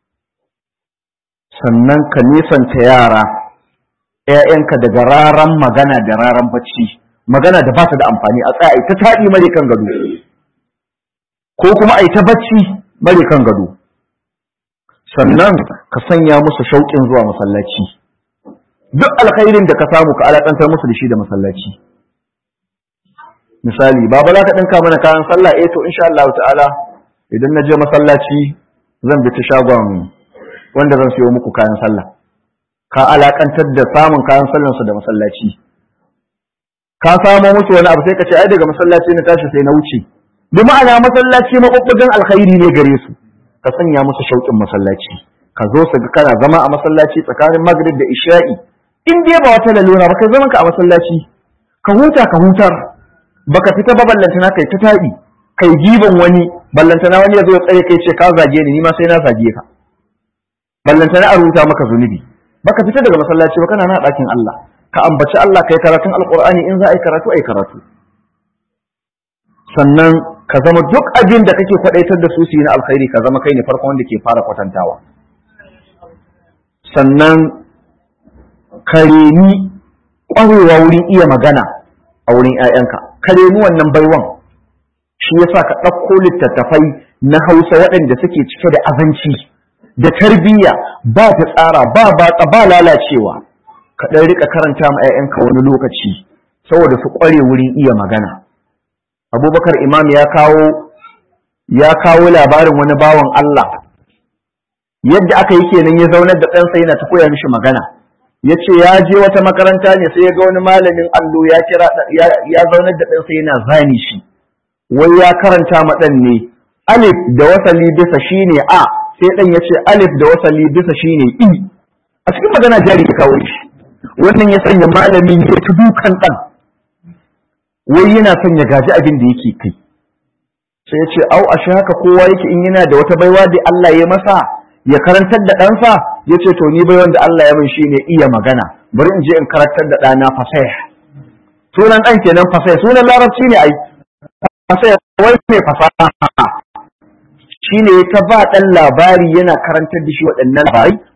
Sannan ka nisanta yara, ƴaƴanka daga raran magana da raran bacci, magana da ba ta da amfani, a tsaya ai ta taɗi mare kan gado, ko kuma ai ta bacci mare kan gado. Sannan ka sanya musu shauƙin zuwa masallaci, duk alkhairin da ka samu ka alaƙantar musu da shi da masallaci. Misali, baba za ka ɗinka mana kayan sallah, to insha Allah ta'ala idan na je masallaci zan bi ta shagon wanda zan siyo muku kayan sallah. Ka alaƙantar da samun kayan sallansu da masallaci. Ka samo musu wani abu sai ka ce ai daga masallaci na tashi sai na wuce. Bi ma'ana masallaci maɓuɓɓugan alkhairi ne gare su. Ka sanya musu shauƙin masallaci, ka zo su ga kana zama a masallaci tsakanin magrib da isha'i. In dai ba wata lalura ba, kai zaman ka a masallaci, ka huta ka hutar, baka fita ba ballantana kai ta taɗi, kai giban wani, ballantana wani ya zo ya tsare kai ce ka zage ni ma sai na zage ka, ballantana a rubuta maka zunubi. Baka fita daga masallaci ba, kana na ɗakin Allah, ka ambaci Allah, kai karatun alƙur'ani, in za a yi karatu a yi karatu. Sannan ka zama duk abin da kake kwadaitar da su su yi na alkhairi, ka zama kai ne farkon wanda ke fara kwatantawa. Sannan ka reni ƙwarewa wurin iya magana a wurin 'ya'yanka, ka reni wannan baiwan. Shi yasa ka ɗauko littattafai na Hausa waɗanda suke cike da azanci da tarbiyya, ba ta tsara, ba batsa, ba lalacewa. Ka ɗan riƙa karanta ma 'ya'yanka wani lokaci saboda su ƙware wurin iya magana. Abubakar Imam ya kawo labarin wani bawan Allah, yadda aka yi kenan ya zaunar da ɗansa yana ta koya mishi magana. Ya ce ya je wata makaranta ne sai ya ga wani malamin allo ya zaunar da ɗansa yana zani shi, wai ya karanta ma ɗan ne alif da wasali bisa shine a, sai ɗan ya ce alif da wasali bisa shine i, a cikin magana jari ya kawo shi. Wannan ya sanya malamin ya ta dukan ɗan, wai yana son ya gaji abin da yake kai. Sai ya ce au ashe haka kowa yake in yana da wata baiwa da Allah ya masa ya karantar da ɗansa. Ya ce to ni baiwan da Allah ya min shine iya magana, bari in je in karantar da ɗana fasah. Sunan ɗan kenan fasah, sunan larabci ne ai fasah, wai mai fasaha shine ta ba ɗan labari yana karantar da shi waɗannan labari